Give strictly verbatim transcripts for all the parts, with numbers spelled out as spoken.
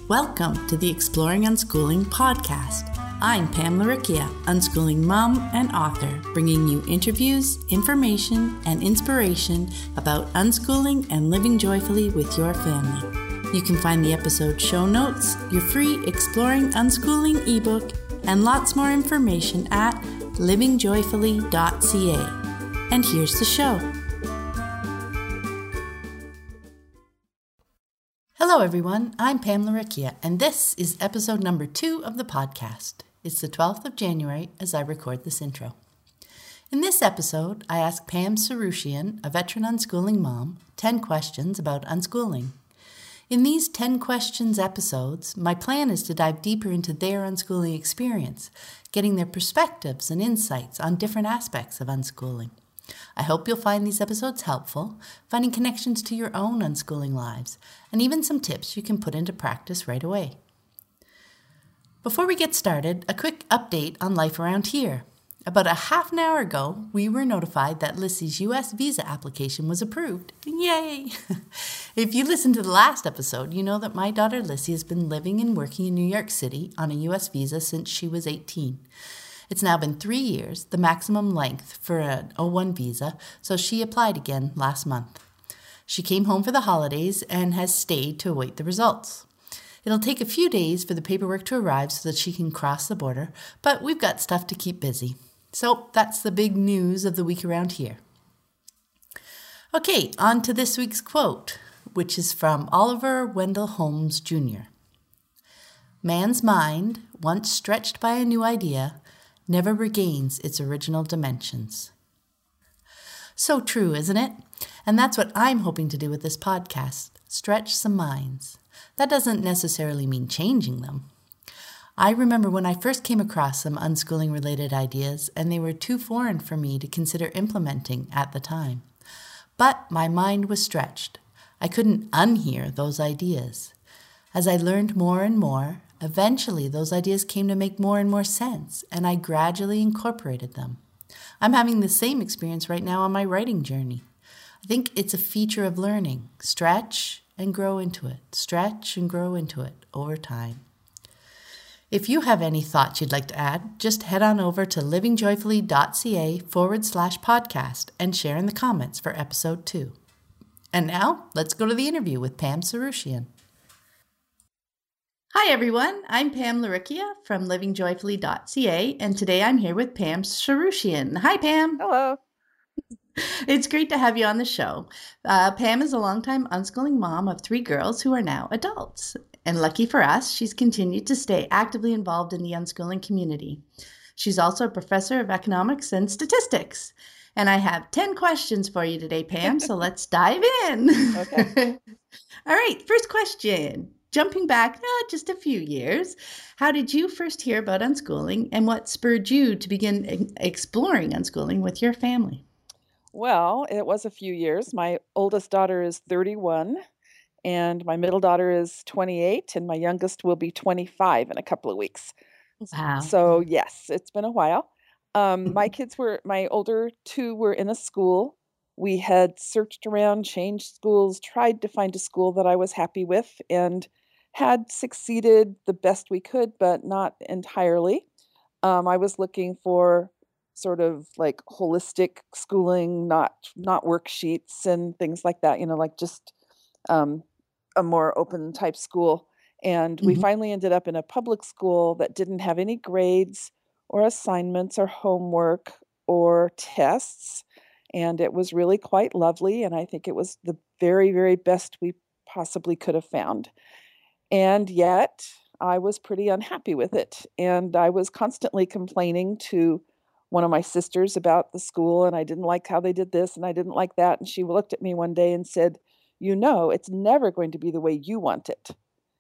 Welcome to the Exploring Unschooling podcast. I'm Pam Laricchia, unschooling mom and author, bringing you interviews, information, and inspiration about unschooling and living joyfully with your family. You can find the episode show notes, your free Exploring Unschooling ebook, and lots more information at living joyfully dot c a. And here's the show. Hello everyone, I'm Pam Laricchia, and this is episode number two of the podcast. It's the twelfth of January as I record this intro. In this episode, I ask Pam Sarushian, a veteran unschooling mom, ten questions about unschooling. In these ten questions episodes, my plan is to dive deeper into their unschooling experience, getting their perspectives and insights on different aspects of unschooling. I hope you'll find these episodes helpful, finding connections to your own unschooling lives, and even some tips you can put into practice right away. Before we get started, a quick update on life around here. About a half an hour ago, we were notified that Lissy's U S visa application was approved. Yay! If you listened to the last episode, you know that my daughter Lissy has been living and working in New York City on a U S visa since she was eighteen. It's now been three years, the maximum length for an O one visa, so she applied again last month. She came home for the holidays and has stayed to await the results. It'll take a few days for the paperwork to arrive so that she can cross the border, but we've got stuff to keep busy. So that's the big news of the week around here. Okay, on to this week's quote, which is from Oliver Wendell Holmes Junior Man's mind, once stretched by a new idea, never regains its original dimensions. So true, isn't it? And that's what I'm hoping to do with this podcast, stretch some minds. That doesn't necessarily mean changing them. I remember when I first came across some unschooling-related ideas, and they were too foreign for me to consider implementing at the time. But my mind was stretched. I couldn't unhear those ideas. As I learned more and more, eventually those ideas came to make more and more sense, and I gradually incorporated them. I'm having the same experience right now on my writing journey. I think it's a feature of learning. Stretch and grow into it. Stretch and grow into it over time. If you have any thoughts you'd like to add, just head on over to living joyfully dot c a forward slash podcast and share in the comments for episode two. And now, let's go to the interview with Pam Sarushian. Hi everyone, I'm Pam Laricchia from living joyfully dot c a, and today I'm here with Pam Sarushian. Hi Pam. Hello. It's great to have you on the show. Uh, Pam is a longtime unschooling mom of three girls who are now adults. And lucky for us, she's continued to stay actively involved in the unschooling community. She's also a professor of economics and statistics. And I have ten questions for you today, Pam, so let's dive in. Okay. All right, first question. Jumping back uh, just a few years, how did you first hear about unschooling, and what spurred you to begin e- exploring unschooling with your family? Well, it was a few years. My oldest daughter is thirty-one, and my middle daughter is twenty-eight, and my youngest will be twenty-five in a couple of weeks. Wow. So, yes, it's been a while. Um, my kids were, my older two were in a school. We had searched around, changed schools, tried to find a school that I was happy with, and had succeeded the best we could, but not entirely. Um, I was looking for sort of like holistic schooling, not not worksheets and things like that, you know, like just um, a more open type school. And we Mhm. finally ended up in a public school that didn't have any grades or assignments or homework or tests. And it was really quite lovely. And I think it was the very, very best we possibly could have found. And yet I was pretty unhappy with it. And I was constantly complaining to one of my sisters about the school, and I didn't like how they did this, and I didn't like that. And she looked at me one day and said, "You know, it's never going to be the way you want it."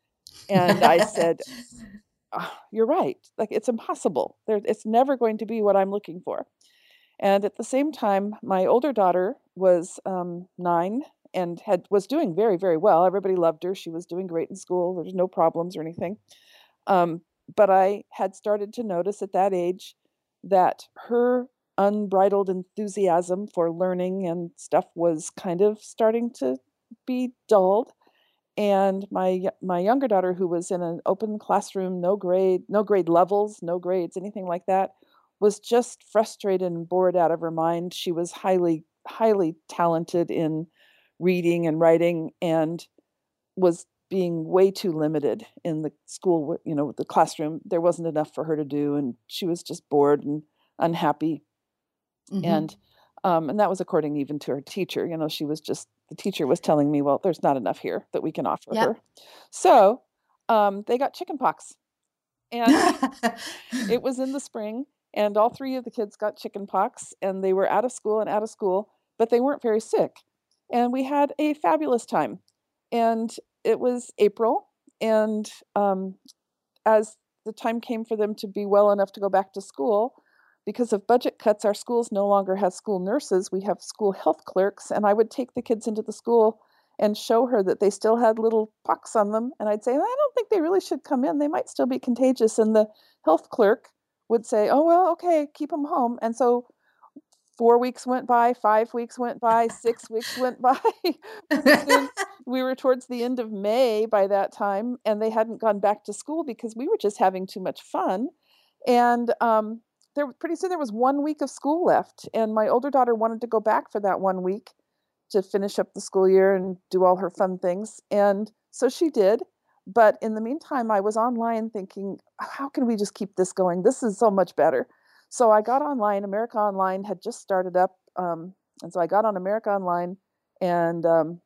And I said, "Ah, you're right. Like, it's impossible. There, it's never going to be what I'm looking for." And at the same time, my older daughter was um, nine and had was doing very, very well. Everybody loved her. She was doing great in school. There was no problems or anything. Um, but I had started to notice at that age that her unbridled enthusiasm for learning and stuff was kind of starting to be dulled. And my my younger daughter, who was in an open classroom, no grade, no grade levels, no grades, anything like that, was just frustrated and bored out of her mind. She was highly, highly talented in reading and writing and was being way too limited in the school, you know, the classroom. There wasn't enough for her to do, and she was just bored and unhappy. Mm-hmm. And um, and that was according even to her teacher. You know, she was just, the teacher was telling me, well, there's not enough here that we can offer Yep. her. So um, they got chicken pox. And it was in the spring, and all three of the kids got chicken pox, and they were out of school and out of school, but they weren't very sick. And we had a fabulous time. And it was April, and um, as the time came for them to be well enough to go back to school, because of budget cuts, our schools no longer have school nurses. We have school health clerks, and I would take the kids into the school and show her that they still had little pox on them. And I'd say, I don't think they really should come in. They might still be contagious. And the health clerk would say, oh, well, okay, keep them home. And so four weeks went by, five weeks went by, six weeks went by. Soon, we were towards the end of May by that time, and they hadn't gone back to school because we were just having too much fun. And um, there, pretty soon there was one week of school left, and my older daughter wanted to go back for that one week to finish up the school year and do all her fun things. And so she did. But in the meantime, I was online thinking, how can we just keep this going? This is so much better. So I got online. America Online had just started up. Um, and so I got on America Online, and um,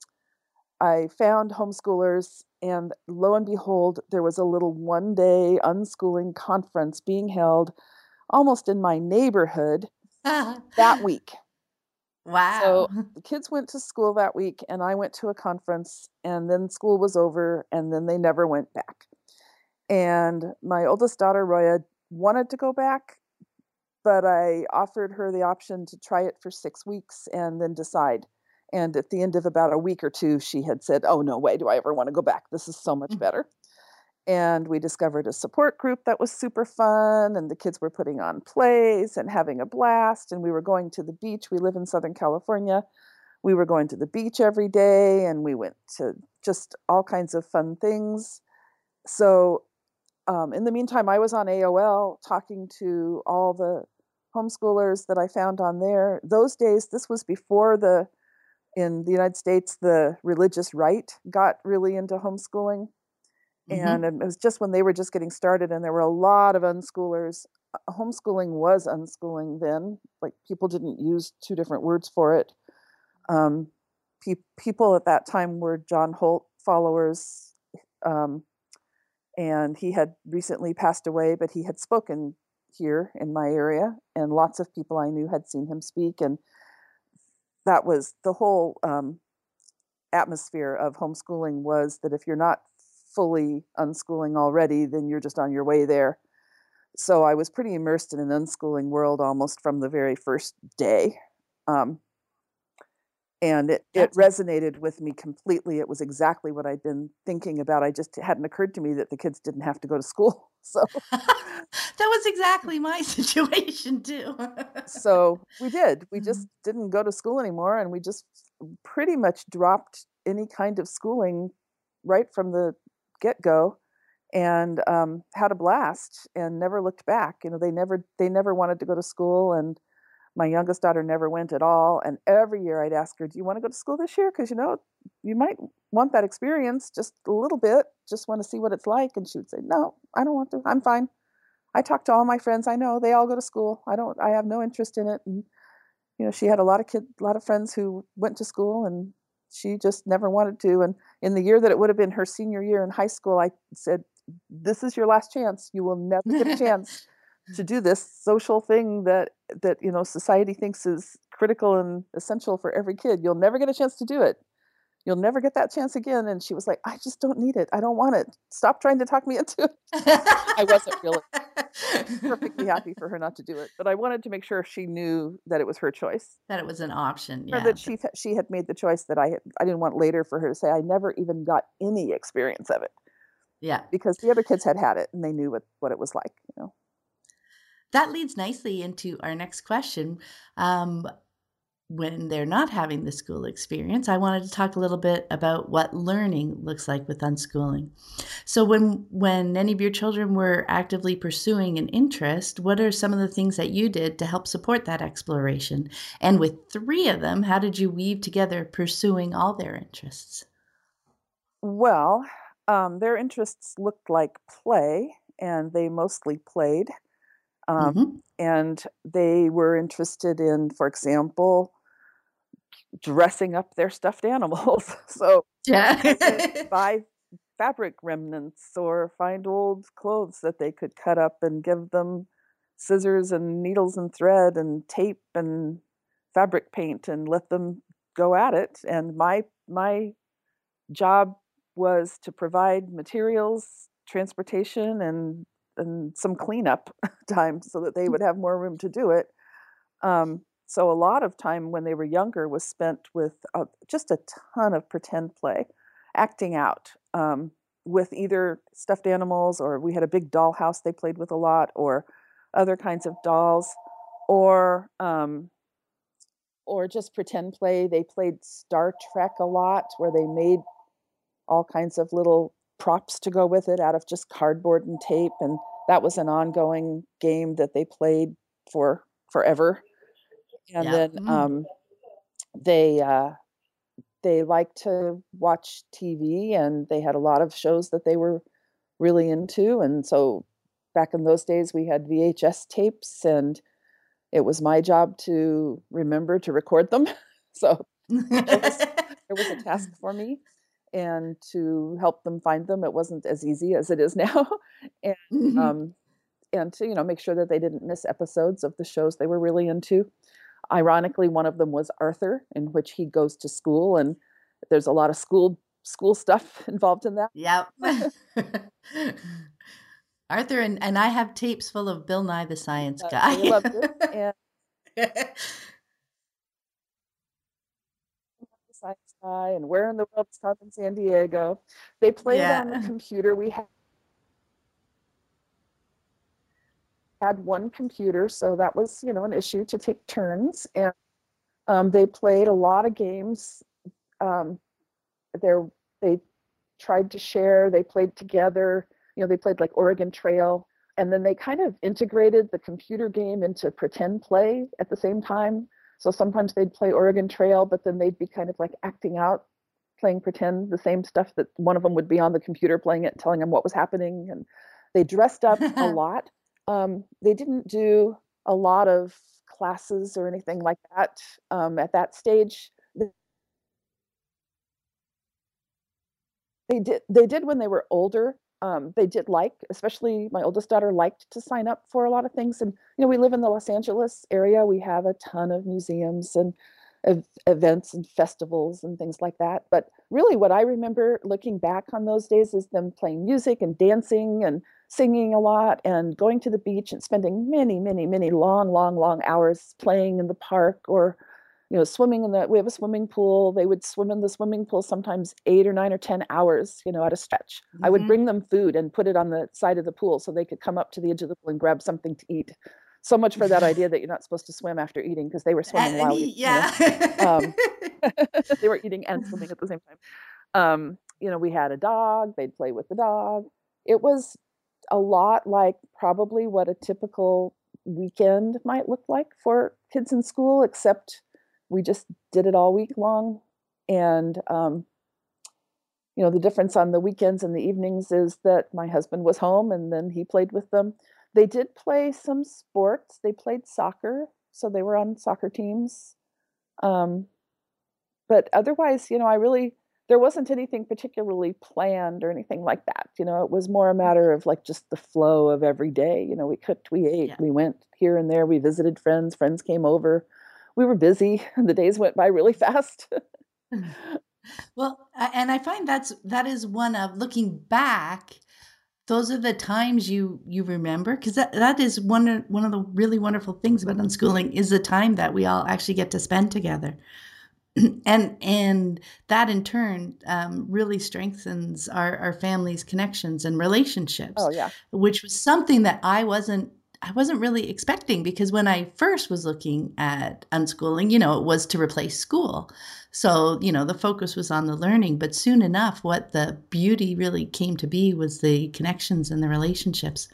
I found homeschoolers. And lo and behold, there was a little one-day unschooling conference being held almost in my neighborhood that week. Wow. So the kids went to school that week, and I went to a conference, and then school was over, and then they never went back. And my oldest daughter, Roya, wanted to go back, but I offered her the option to try it for six weeks and then decide. And at the end of about a week or two, she had said, oh, no way do I ever want to go back. This is so much better. And we discovered a support group that was super fun, and the kids were putting on plays and having a blast, and we were going to the beach. We live in Southern California. We were going to the beach every day, and we went to just all kinds of fun things. So um, in the meantime, I was on A O L talking to all the homeschoolers that I found on there. Those days, this was before the, in the United States, the religious right got really into homeschooling. And mm-hmm. It was just when they were just getting started, and there were a lot of unschoolers. Homeschooling was unschooling then. Like, people didn't use two different words for it. Um, pe- people at that time were John Holt followers, um, and he had recently passed away, but he had spoken here in my area, and lots of people I knew had seen him speak, and that was the whole um, atmosphere of homeschooling, was that if you're not fully unschooling already, then you're just on your way there. So I was pretty immersed in an unschooling world almost from the very first day. Um, and it, it resonated with me completely. It was exactly what I'd been thinking about. I just, it hadn't occurred to me that the kids didn't have to go to school. So that was exactly my situation too. So we did. We just didn't go to school anymore, and we just pretty much dropped any kind of schooling right from the get-go, and um, had a blast and never looked back. You know, they never they never wanted to go to school, and my youngest daughter never went at all. And every year I'd ask her, do you want to go to school this year? Because, you know, you might want that experience just a little bit, just want to see what it's like. And she would say, no, I don't want to. I'm fine. I talk to all my friends. I know they all go to school. I don't, I have no interest in it. And, you know, she had a lot of kids, a lot of friends who went to school, and she just never wanted to. And in the year that it would have been her senior year in high school, I said, this is your last chance. You will never get a chance to do this social thing that, that, you know, society thinks is critical and essential for every kid. You'll never get a chance to do it. You'll never get that chance again. And she was like, I just don't need it. I don't want it. Stop trying to talk me into it. I wasn't really perfectly happy for her not to do it, but I wanted to make sure she knew that it was her choice. That it was an option. Yeah. Or that she, she had made the choice that I had, I didn't want later for her to say, I never even got any experience of it. Yeah. Because the other kids had had it, and they knew what, what it was like, you know. That leads nicely into our next question. Um, when they're not having the school experience, I wanted to talk a little bit about what learning looks like with unschooling. So when when any of your children were actively pursuing an interest, what are some of the things that you did to help support that exploration? And with three of them, how did you weave together pursuing all their interests? Well, um, their interests looked like play, and they mostly played. Um, Mm-hmm. and they were interested in, for example, dressing up their stuffed animals. So Yeah. they would buy fabric remnants or find old clothes that they could cut up and give them scissors and needles and thread and tape and fabric paint and let them go at it. And my my job was to provide materials, transportation, and and some cleanup time so that they would have more room to do it. Um, so a lot of time when they were younger was spent with uh, just a ton of pretend play, acting out um, with either stuffed animals, or we had a big doll house they played with a lot, or other kinds of dolls, or um, or just pretend play. They played Star Trek a lot, where they made all kinds of little props to go with it out of just cardboard and tape, and that was an ongoing game that they played for forever. And Yep. then Mm. um, they uh, they liked to watch T V, and they had a lot of shows that they were really into. And so back in those days, we had V H S tapes, and it was my job to remember to record them. So there was there was a task for me, and to help them find them. It wasn't as easy as it is now, and Mhm. um, and to you know make sure that they didn't miss episodes of the shows they were really into. Ironically, one of them was Arthur, in which he goes to school, and there's a lot of school school stuff involved in that. Yep. Arthur and, and I have tapes full of Bill Nye the Science Uh, Guy. they loved it, and the Science Guy, and Where in the World is Carmen San Diego. They played on the Yeah. computer. We had had one computer, so that was you know an issue to take turns, and um, they played a lot of games. Um, there they tried to share, they played together, you know, they played like Oregon Trail, and then they kind of integrated the computer game into pretend play at the same time. So sometimes they'd play Oregon Trail, but then they'd be kind of like acting out, playing pretend, the same stuff that one of them would be on the computer playing it, telling them what was happening. And they dressed up a lot. Um, they didn't do a lot of classes or anything like that um, at that stage. They did they did when they were older. Um, they did like, especially my oldest daughter liked to sign up for a lot of things. And you know, we live in the Los Angeles area. We have a ton of museums and ev- events and festivals and things like that. But really, what I remember looking back on those days is them playing music and dancing and singing a lot and going to the beach and spending many, many, many long, long, long hours playing in the park, or you know, swimming in the, we have a swimming pool. They would swim in the swimming pool sometimes eight or nine or ten hours, you know, at a stretch. I would Hmm. bring them food and put it on the side of the pool so they could come up to the edge of the pool and grab something to eat. So much for that idea that you're not supposed to swim after eating, because they were swimming And while we, you know, yeah. um, they were eating and swimming at the same time. Um, you know, we had a dog, they'd play with the dog. It was a lot like probably what a typical weekend might look like for kids in school, except we just did it all week long. And, um, you know, the difference on the weekends and the evenings is that my husband was home and then he played with them. They did play some sports. They played soccer, so they were on soccer teams. Um, but otherwise, you know, I really, there wasn't anything particularly planned or anything like that. You know, it was more a matter of like just the flow of every day. You know, we cooked, we ate, Yeah. we went here and there, we visited friends, friends came over. We were busy, and the days went by really fast. Well, a- and I find that's that is one of looking back. Those are the times you you remember, because that, that is one of, one of the really wonderful things about unschooling is the time that we all actually get to spend together. and and that in turn um, really strengthens our, our family's connections and relationships, Oh yeah. which was something that I wasn't I wasn't really expecting, because when I first was looking at unschooling, you know, it was to replace school. So, you know, the focus was on the learning, but soon enough, what the beauty really came to be was the connections and the relationships.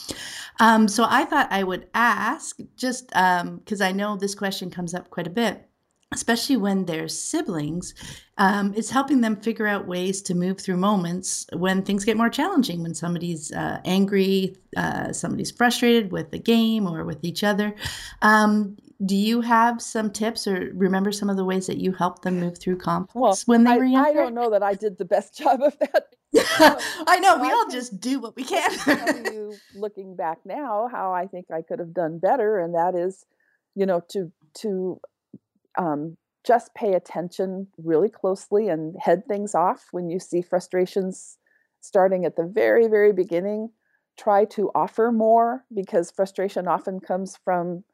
Um, so I thought I would ask, just because um, I know this question comes up quite a bit, especially when there's siblings, um, is helping them figure out ways to move through moments when things get more challenging, when somebody's uh, angry, uh, somebody's frustrated with the game or with each other. Um, do you have some tips, or remember some of the ways that you helped them move through Well, conflicts when they I, were I younger? don't know that I did the best job of that. Um, I know, but we I all can, just do what we I can. can tell you, looking back now, how I think I could have done better, and that is, you know, to to um, just pay attention really closely and head things off when you see frustrations starting at the very, very beginning. Try to offer more, because frustration often comes from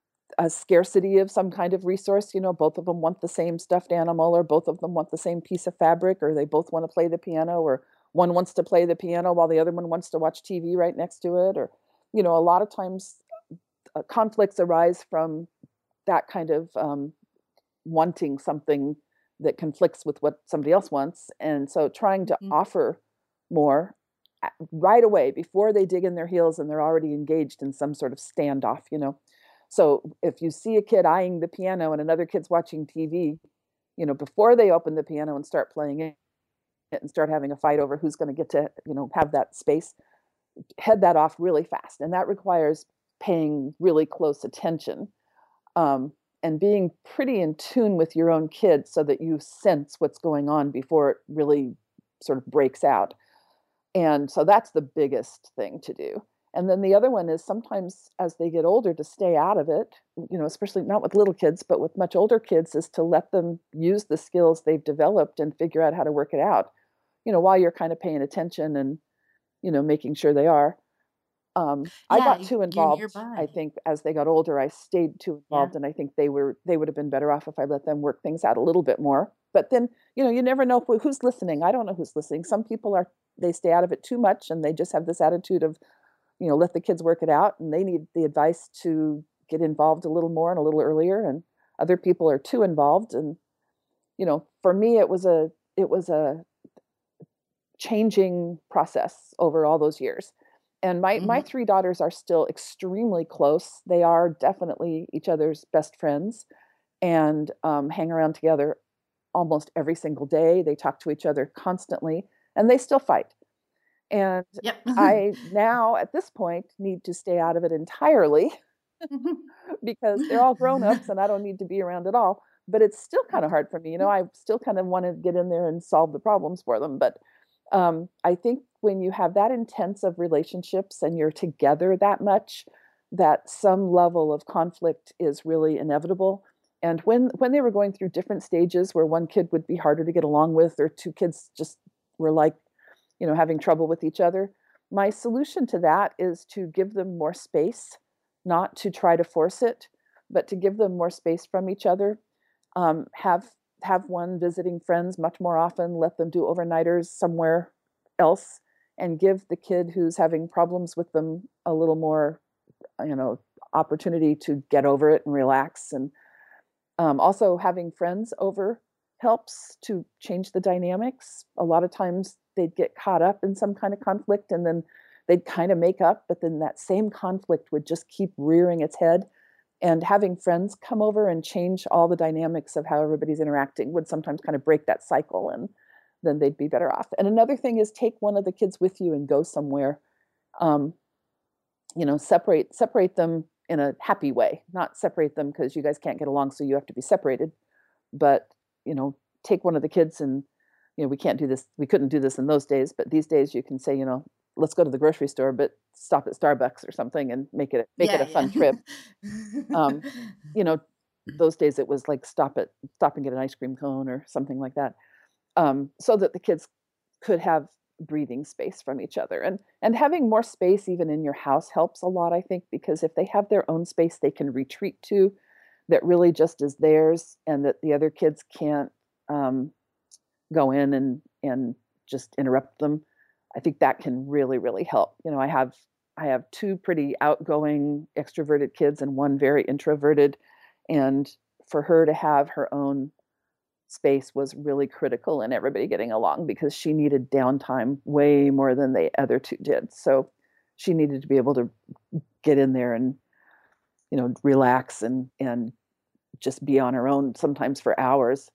a scarcity of some kind of resource. You know, both of them want the same stuffed animal, or both of them want the same piece of fabric, or they both want to play the piano, or one wants to play the piano while the other one wants to watch T V right next to it. Or, you know, a lot of times uh, conflicts arise from that kind of um, wanting something that conflicts with what somebody else wants. And so trying to Mhm. offer more right away before they dig in their heels and they're already engaged in some sort of standoff, you know. So if you see a kid eyeing the piano and another kid's watching T V, you know, before they open the piano and start playing it and start having a fight over who's going to get to, you know, have that space, head that off really fast. And that requires paying really close attention, um, and being pretty in tune with your own kids so that you sense what's going on before it really sort of breaks out. And so that's the biggest thing to do. And then the other one is, sometimes as they get older, to stay out of it, you know, especially not with little kids, but with much older kids, is to let them use the skills they've developed and figure out how to work it out, you know, while you're kind of paying attention and, you know, making sure they are. Um, I Yeah, got too you're involved. nearby. I think as they got older, I stayed too Yeah. involved, and I think they were they would have been better off if I let them work things out a little bit more. But then, you know, you never know who, who's listening. I don't know who's listening. Some people are, they stay out of it too much, and they just have this attitude of, you know, let the kids work it out, and they need the advice to get involved a little more and a little earlier. And other people are too involved. And, you know, for me, it was a it was a changing process over all those years. And my my Hmm. three daughters are still extremely close. They are definitely each other's best friends, and um, hang around together almost every single day. They talk to each other constantly, and they still fight. And Yep. I now, at this point, need to stay out of it entirely because they're all grown ups and I don't need to be around at all. But it's still kind of hard for me. You know, I still kind of want to get in there and solve the problems for them. But um, I think when you have that intense of relationships and you're together that much, that some level of conflict is really inevitable. And when when they were going through different stages where one kid would be harder to get along with, or two kids just were like, you know, having trouble with each other, my solution to that is to give them more space, not to try to force it, but to give them more space from each other. Um, have have one visiting friends much more often, let them do overnighters somewhere else, and give the kid who's having problems with them a little more, you know, opportunity to get over it and relax. And um, also, having friends over helps to change the dynamics. A lot of times they'd get caught up in some kind of conflict, and then they'd kind of make up, but then that same conflict would just keep rearing its head. And having friends come over and change all the dynamics of how everybody's interacting would sometimes kind of break that cycle, and then they'd be better off. And another thing is, take one of the kids with you and go somewhere. Um, you know, separate separate them in a happy way, not separate them because you guys can't get along, so you have to be separated. But, you know, take one of the kids and, you know, we can't do this. We couldn't do this in those days, but these days you can say, you know, let's go to the grocery store, but stop at Starbucks or something and make it make it Yeah, a yeah. fun trip. Um, you know, those days it was like stop at stop and get an ice cream cone or something like that, um, so that the kids could have breathing space from each other. And and having more space even in your house helps a lot, I think, because if they have their own space they can retreat to, that really just is theirs, and that the other kids can't um, go in and and just interrupt them, I think that can really really help. You know, I have I have two pretty outgoing, extroverted kids and one very introverted. And for her to have her own space was really critical in everybody getting along because she needed downtime way more than the other two did. So she needed to be able to get in there and, you know, relax and and just be on her own sometimes for hours.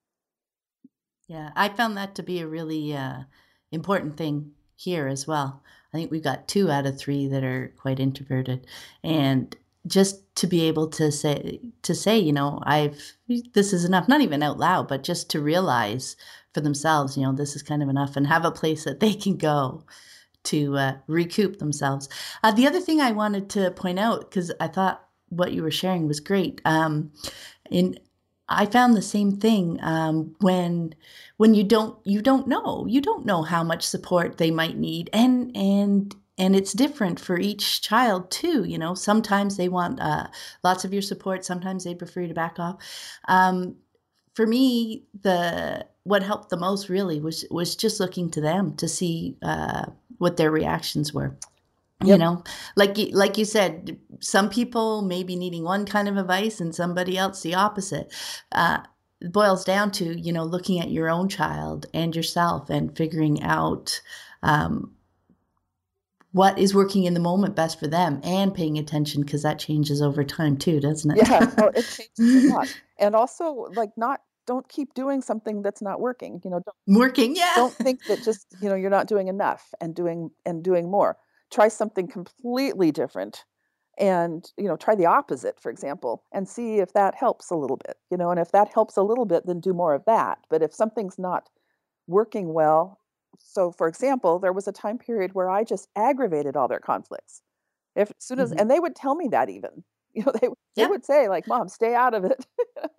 Yeah, I found that to be a really uh, important thing here as well. I think we've got two out of three that are quite introverted, and just to be able to say to say, you know, I've this is enough. Not even out loud, but just to realize for themselves, you know, this is kind of enough, and have a place that they can go to uh, recoup themselves. Uh, the other thing I wanted to point out, because I thought what you were sharing was great. Um, in I found the same thing um, when when you don't you don't know you don't know how much support they might need, and and and it's different for each child too. You know, sometimes they want uh, lots of your support. Sometimes they prefer you to back off. Um, for me, the what helped the most really was was just looking to them to see uh, what their reactions were. You Yep. know, like you, like you said, some people may be needing one kind of advice and somebody else the opposite. Uh, it boils down to, you know, looking at your own child and yourself and figuring out um, what is working in the moment best for them and paying attention, because that changes over time too, doesn't Yeah, no, it changes a it? lot. And also, like, not don't keep doing something that's not working. You know, don't Working, yeah. don't think that just, you know, you're not doing enough and doing and doing more. Try something completely different and, you know, try the opposite, for example, and see if that helps a little bit, you know, and if that helps a little bit, then do more of that. But if something's not working well, so for example, there was a time period where I just aggravated all their conflicts. If as soon as Hmm. and they would tell me that even. You know, they they Yep. would say like, "Mom, stay out of it."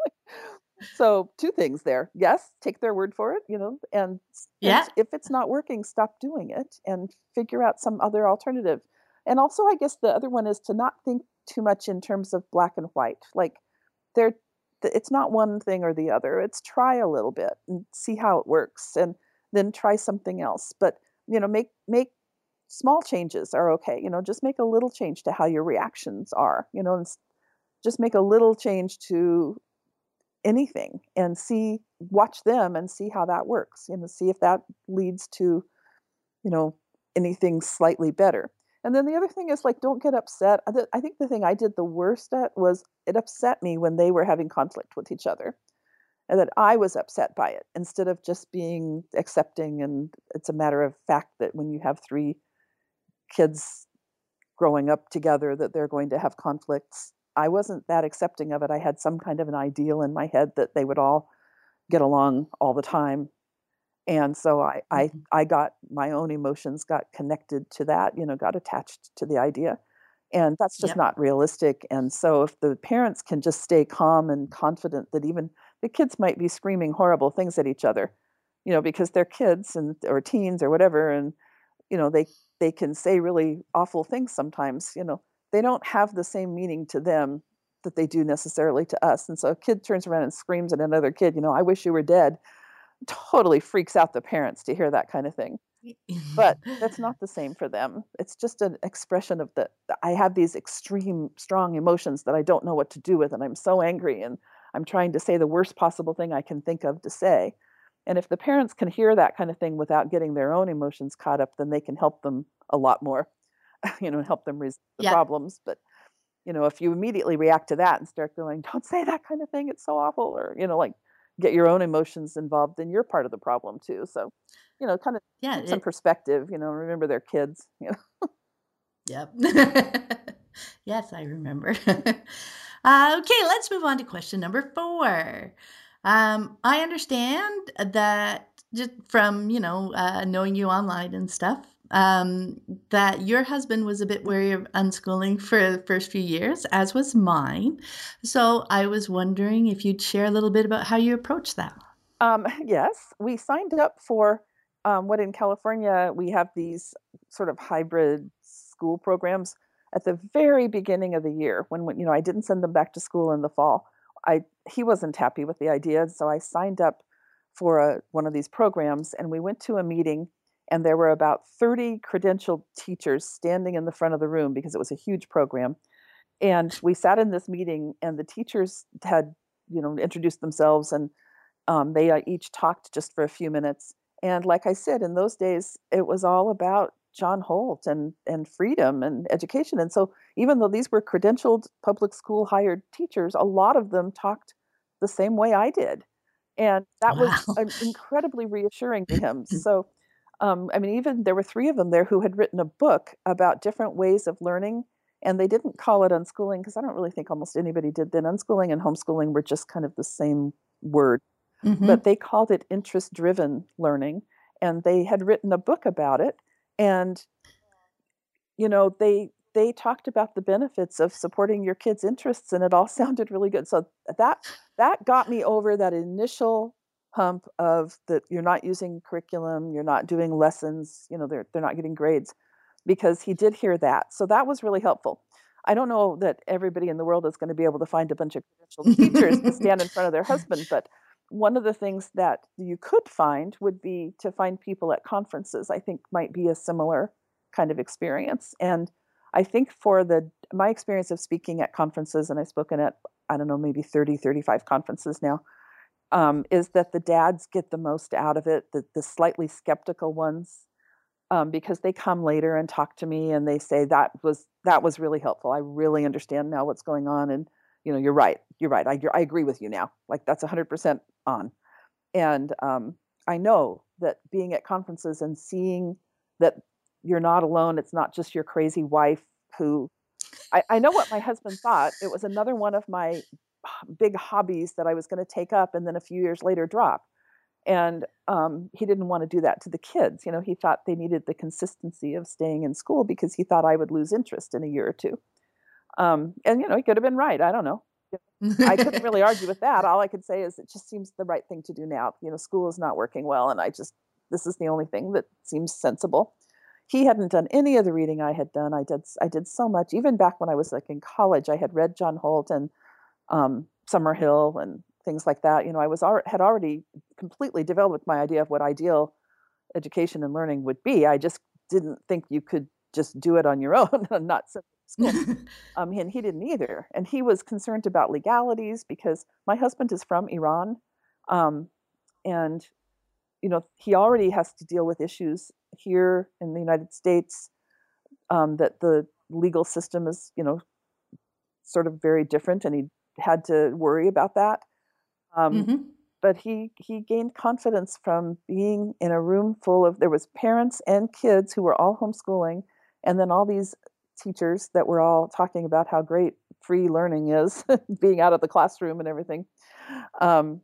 So, two things there. Yes, take their word for it, you know, and and Yeah. if it's not working, stop doing it and figure out some other alternative. And also, I guess the other one is to not think too much in terms of black and white. Like there th- it's not one thing or the other. It's try a little bit and see how it works and then try something else. But, you know, make make small changes are okay. You know, just make a little change to how your reactions are, you know, and s- just make a little change to anything and see watch them and see how that works, you know, see if that leads to, you know, anything slightly better. And then the other thing is like don't get upset. I th- I think the thing I did the worst at was it upset me when they were having conflict with each other and that I was upset by it instead of just being accepting. And it's a matter of fact that when you have three kids growing up together that they're going to have conflicts. I wasn't that accepting of it. I had some kind of an ideal in my head that they would all get along all the time. And so I I Mhm. I got my own emotions got connected to that, you know, got attached to the idea. And that's just Yep. not realistic. And so if the parents can just stay calm and confident that even the kids might be screaming horrible things at each other, you know, because they're kids and or teens or whatever, and you know, they they can say really awful things sometimes, you know. They don't have the same meaning to them that they do necessarily to us. And so a kid turns around and screams at another kid, you know, "I wish you were dead." Totally freaks out the parents to hear that kind of thing. But that's not the same for them. It's just an expression of the I have these extreme strong emotions that I don't know what to do with and I'm so angry and I'm trying to say the worst possible thing I can think of to say. And if the parents can hear that kind of thing without getting their own emotions caught up, then they can help them a lot more, you know, and help them resolve the Yeah. problems. But, you know, if you immediately react to that and start going, don't say that kind of thing, it's so awful, or, you know, like get your own emotions involved, then you're part of the problem too. So, you know, kind of Yeah. keep some It, perspective, you know, remember they're kids, you know. yep. Yes, I remember. Uh, okay, let's move on to question number four. Um, I understand that just from, you know, uh, knowing you online and stuff, um, that your husband was a bit wary of unschooling for the first few years, as was mine. So I was wondering if you'd share a little bit about how you approached that. Um, yes, we signed up for um, what in California we have these sort of hybrid school programs at the very beginning of the year when, when you know I didn't send them back to school in the fall. I He wasn't happy with the idea, so I signed up for a, one of these programs, and we went to a meeting, and there were about thirty credentialed teachers standing in the front of the room because it was a huge program. And we sat in this meeting, and the teachers had, you know, introduced themselves, and um, they uh, each talked just for a few minutes. And like I said, in those days, it was all about John Holt and and freedom and education. And so, even though these were credentialed public school hired teachers, a lot of them talked the same way I did, and that was Wow. um, incredibly reassuring to him. So, um, I mean, even there were three of them there who had written a book about different ways of learning, and they didn't call it unschooling because I don't really think almost anybody did then. Unschooling and homeschooling were just kind of the same word, but Mm-hmm. they called it interest-driven learning, and they had written a book about it. And you know, they they talked about the benefits of supporting your kids' interests, and it all sounded really good. So that that got me over that initial hump of that you're not using curriculum, you're not doing lessons, you know, they're they're not getting grades, because he did hear that. So that was really helpful. I don't know that everybody in the world is going to be able to find a bunch of credentialed teachers to stand in front of their husband, but one of the things that you could find would be to find people at conferences. I think might be a similar kind of experience. And I think for the my experience of speaking at conferences, and I've spoken at, I don't know, maybe thirty, thirty-five conferences now, um, is that the dads get the most out of it, the, the slightly skeptical ones, um, because they come later and talk to me and they say that was that was really helpful. I really understand now what's going on, and you know, you're right, you're right. I, I agree with you now. Like that's one hundred percent on. And um, I know that being at conferences and seeing that you're not alone, it's not just your crazy wife who, I, I know what my husband thought. It was another one of my big hobbies that I was going to take up and then a few years later drop. And um, he didn't want to do that to the kids. You know, he thought they needed the consistency of staying in school because he thought I would lose interest in a year or two. Um, and, you know, he could have been right. I don't know. I couldn't really argue with that. All I could say is it just seems the right thing to do now. You know, school is not working well, and I just this is the only thing that seems sensible. He hadn't done any of the reading I had done. I did I did so much. Even back when I was like in college, I had read John Holt and um, Summerhill and things like that. You know, I was had already completely developed my idea of what ideal education and learning would be. I just didn't think you could just do it on your own and not send them to school. Um, and he didn't either. And he was concerned about legalities because my husband is from Iran. Um, and, you know, he already has to deal with issues here in the United States, um, that the legal system is, you know, sort of very different. And he had to worry about that. Um, Mm-hmm. but he he gained confidence from being in a room full of, there was parents and kids who were all homeschooling, and then all these teachers that were all talking about how great free learning is, being out of the classroom and everything. Um,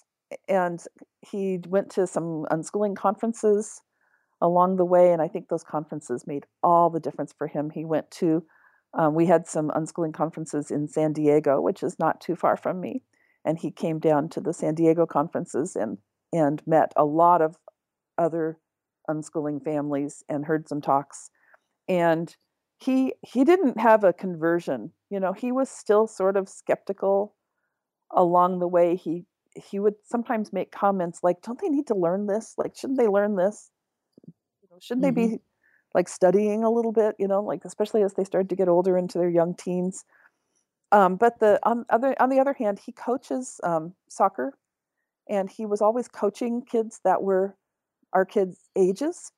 and he went to some unschooling conferences along the way, and I think those conferences made all the difference for him. He went to, um, we had some unschooling conferences in San Diego, which is not too far from me, and he came down to the San Diego conferences and and met a lot of other unschooling families and heard some talks. And he he didn't have a conversion. You know, he was still sort of skeptical along the way. He he would sometimes make comments like, "Don't they need to learn this? Like, shouldn't they learn this? You know, shouldn't they Mm-hmm. be like studying a little bit?" You know, like especially as they started to get older into their young teens. Um, but the on other on the other hand, he coaches um, soccer, and he was always coaching kids that were our kids' ages,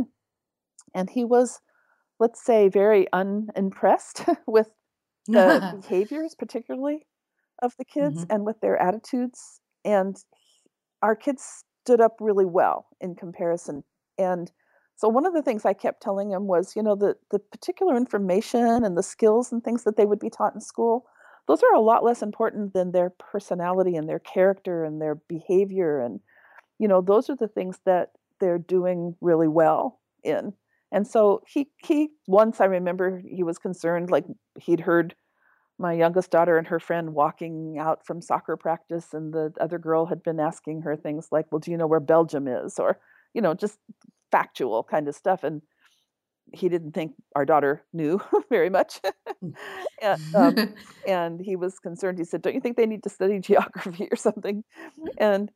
and he was, let's say, very unimpressed with the behaviors, particularly of the kids, Mm-hmm. and with their attitudes. And our kids stood up really well in comparison. And so one of the things I kept telling him was, you know, the the particular information and the skills and things that they would be taught in school, those are a lot less important than their personality and their character and their behavior. And, you know, those are the things that they're doing really well in. And so he he once, I remember, he was concerned, like he'd heard my youngest daughter and her friend walking out from soccer practice, and the other girl had been asking her things like, well, do you know where Belgium is? Or, you know, just factual kind of stuff. And he didn't think our daughter knew very much. and, um, and he was concerned. He said, don't you think they need to study geography or something? And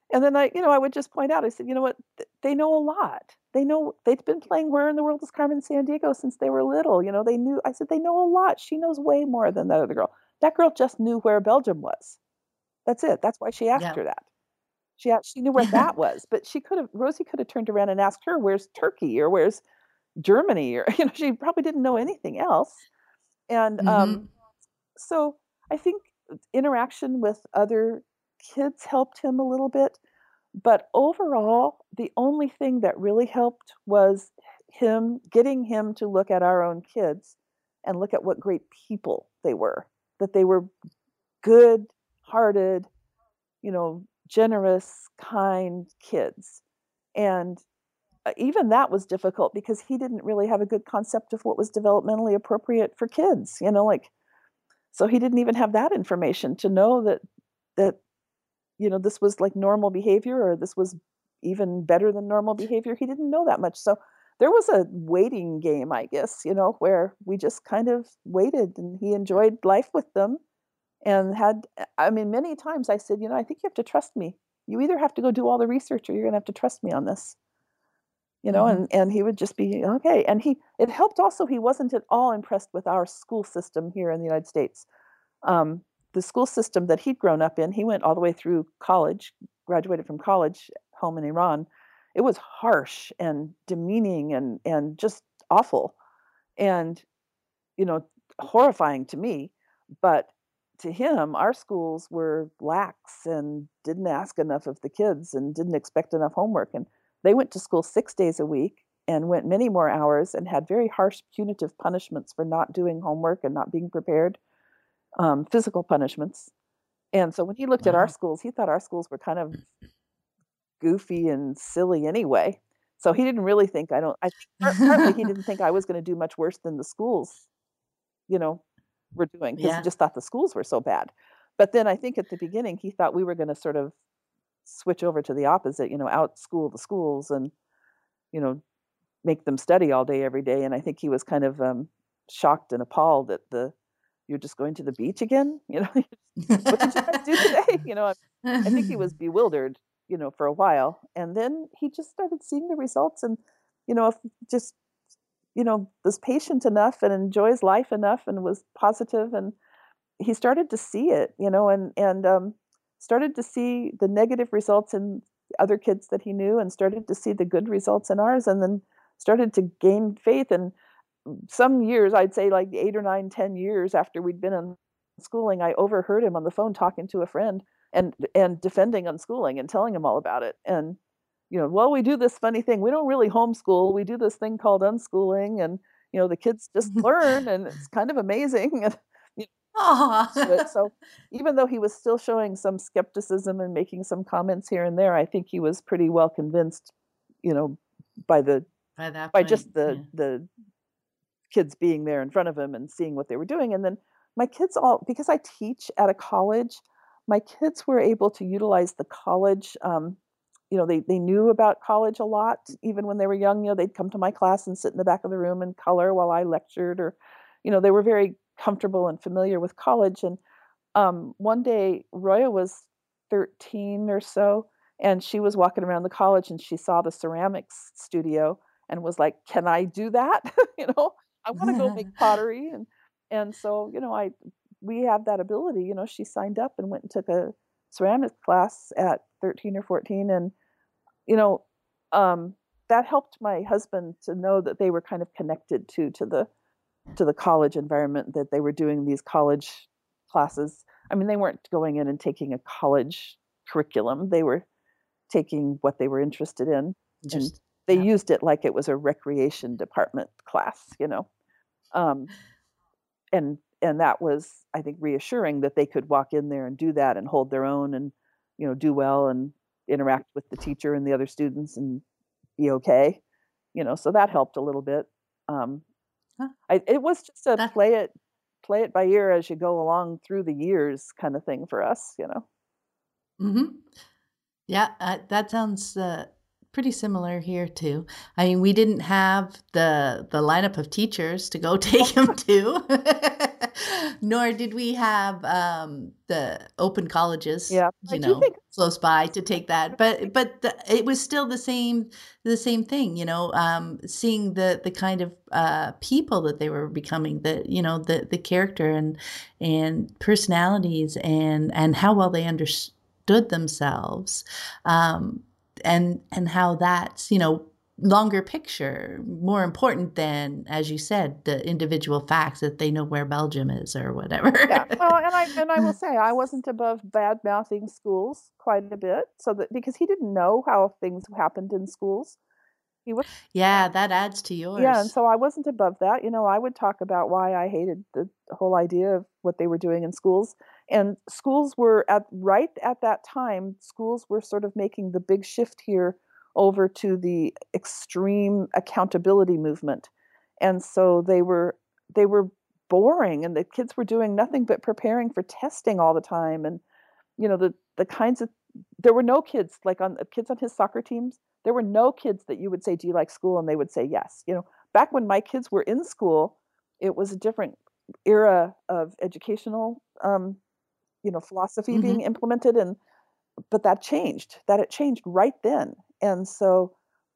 And then I, you know, I would just point out, I said, you know what, they know a lot. They know, they've been playing Where in the World is Carmen Sandiego since they were little. You know, they knew, I said, they know a lot. She knows way more than that other girl. That girl just knew where Belgium was. That's it. That's why she asked Yeah. her that. She she knew where that was, but she could have, Rosie could have turned around and asked her, where's Turkey or where's Germany? Or, you know, she probably didn't know anything else. And Mm-hmm. um, so I think interaction with other kids helped him a little bit. But overall, the only thing that really helped was him getting him to look at our own kids and look at what great people they were, that they were good hearted, you know, generous, kind kids. And uh, even that was difficult because he didn't really have a good concept of what was developmentally appropriate for kids, you know, like, so he didn't even have that information to know that, that, you know, this was like normal behavior or this was even better than normal behavior. He didn't know that much. So there was a waiting game, I guess, you know, where we just kind of waited and he enjoyed life with them and had, I mean, many times I said, you know, I think you have to trust me. You either have to go do all the research or you're going to have to trust me on this, you know, Mm-hmm. and, and he would just be, okay. And he, it helped also, he wasn't at all impressed with our school system here in the United States. Um, the school system that he'd grown up in, he went all the way through college, graduated from college home in Iran. It was harsh and demeaning and, and just awful and, you know, horrifying to me. But to him, our schools were lax and didn't ask enough of the kids and didn't expect enough homework. And they went to school six days a week and went many more hours and had very harsh punitive punishments for not doing homework and not being prepared, um, physical punishments. And so when he looked at our Wow. schools, he thought our schools were kind of goofy and silly anyway. So he didn't really think, I don't, I think part, partly he didn't think I was going to do much worse than the schools, you know, were doing because he Yeah. just thought the schools were so bad. But then I think at the beginning he thought we were going to sort of switch over to the opposite, you know, out school the schools and, you know, make them study all day every day. And I think he was kind of um, shocked and appalled at the, you're just going to the beach again, you know, what did you guys do today? You know, I, I think he was bewildered, you know, for a while. And then he just started seeing the results and, you know, if just, you know, was patient enough and enjoys life enough and was positive and he started to see it, you know, and, and um, started to see the negative results in other kids that he knew and started to see the good results in ours and then started to gain faith. And some years, I'd say like eight or nine, ten years after we'd been in schooling, I overheard him on the phone talking to a friend and and defending unschooling and telling him all about it. And you know, well, we do this funny thing. We don't really homeschool. We do this thing called unschooling, and you know, the kids just learn, and it's kind of amazing. And you know, to it. Aw. So even though he was still showing some skepticism and making some comments here and there, I think he was pretty well convinced, you know, by the By that by point, just the yeah. the kids being there in front of him and seeing what they were doing. And then my kids all, because I teach at a college, my kids were able to utilize the college. Um, you know, they, they knew about college a lot, even when they were young. You know, they'd come to my class and sit in the back of the room and color while I lectured, or, you know, they were very comfortable and familiar with college. And um, one day, Roya was thirteen or so, and she was walking around the college and she saw the ceramics studio and was like, "Can I do that?" you know, I want to go make pottery, and and so you know, I we have that ability. You know, she signed up and went and took a ceramics class at thirteen or fourteen, and you know, um, that helped my husband to know that they were kind of connected to to the to the college environment, that they were doing these college classes. I mean, they weren't going in and taking a college curriculum. They were taking what they were interested in, and Just they yeah. used it like it was a recreation department class, you know. Um, and and that was, I think, reassuring that they could walk in there and do that and hold their own and, you know, do well and interact with the teacher and the other students and be okay, you know. So that helped a little bit. Um, Huh, I, it was just a that play it play it by ear as you go along through the years kind of thing for us, you know. mhm. Yeah, uh, that sounds uh, pretty similar here too. I mean, we didn't have the the lineup of teachers to go take him to. Nor did we have um, the open colleges, Yeah, I you do know, think close by to take that. But but the, it was still the same the same thing, you know, um, seeing the the kind of uh, people that they were becoming, the you know the the character and and personalities and and how well they understood themselves, um, and and how that's you know longer picture more important than, as you said, the individual facts that they know where Belgium is or whatever. yeah. Well, and I and I will say I wasn't above bad mouthing schools quite a bit, so that because he didn't know how things happened in schools. He was Yeah, that adds to Yeah, and yours. so I wasn't above that. You know, I would talk about why I hated the whole idea of what they were doing in schools. And schools were at right at that time, schools were sort of making the big shift here over to the extreme accountability movement. And so they were they were boring and the kids were doing nothing but preparing for testing all the time and you know the the kinds of there were no kids like on kids on his soccer teams. There were no kids that you would say, "Do you like school?" and they would say yes. You know, back when my kids were in school, it was a different era of educational, um, you know, philosophy being Hmm. implemented, and but that changed. That it changed right then, and so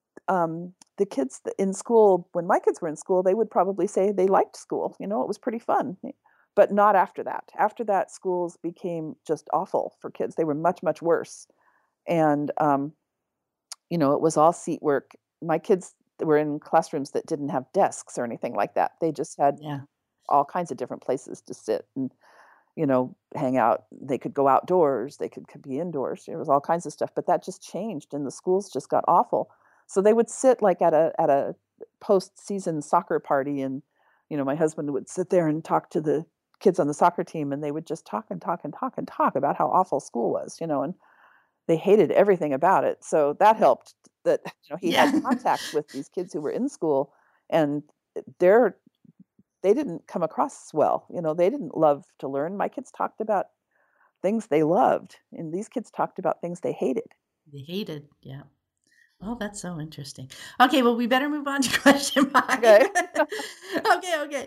um, the kids in school, when my kids were in school, they would probably say they liked school. You know, it was pretty fun. But not after that. After that, schools became just awful for kids. They were much, much worse. And, um, you know, it was all seat work. My kids were in classrooms that didn't have desks or anything like that. They just had Yeah. all kinds of different places to sit and, you know, hang out. They could go outdoors, they could, could be indoors. There was all kinds of stuff. But that just changed and the schools just got awful. So they would sit like at a at a post-season soccer party and you know, my husband would sit there and talk to the kids on the soccer team and they would just talk and talk and talk and talk about how awful school was, you know, and they hated everything about it. So that helped that you know he had Yeah. contact with these kids who were in school and they're they didn't come across well. You know, they didn't love to learn. My kids talked about things they loved, and these kids talked about things they hated. They hated. Yeah. Oh, that's so interesting. Okay, well, we better move on to question five. Okay. Okay, okay.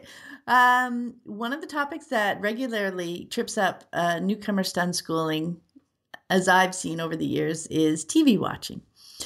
Um, one of the topics that regularly trips up uh, newcomers to unschooling, as I've seen over the years, is T V watching.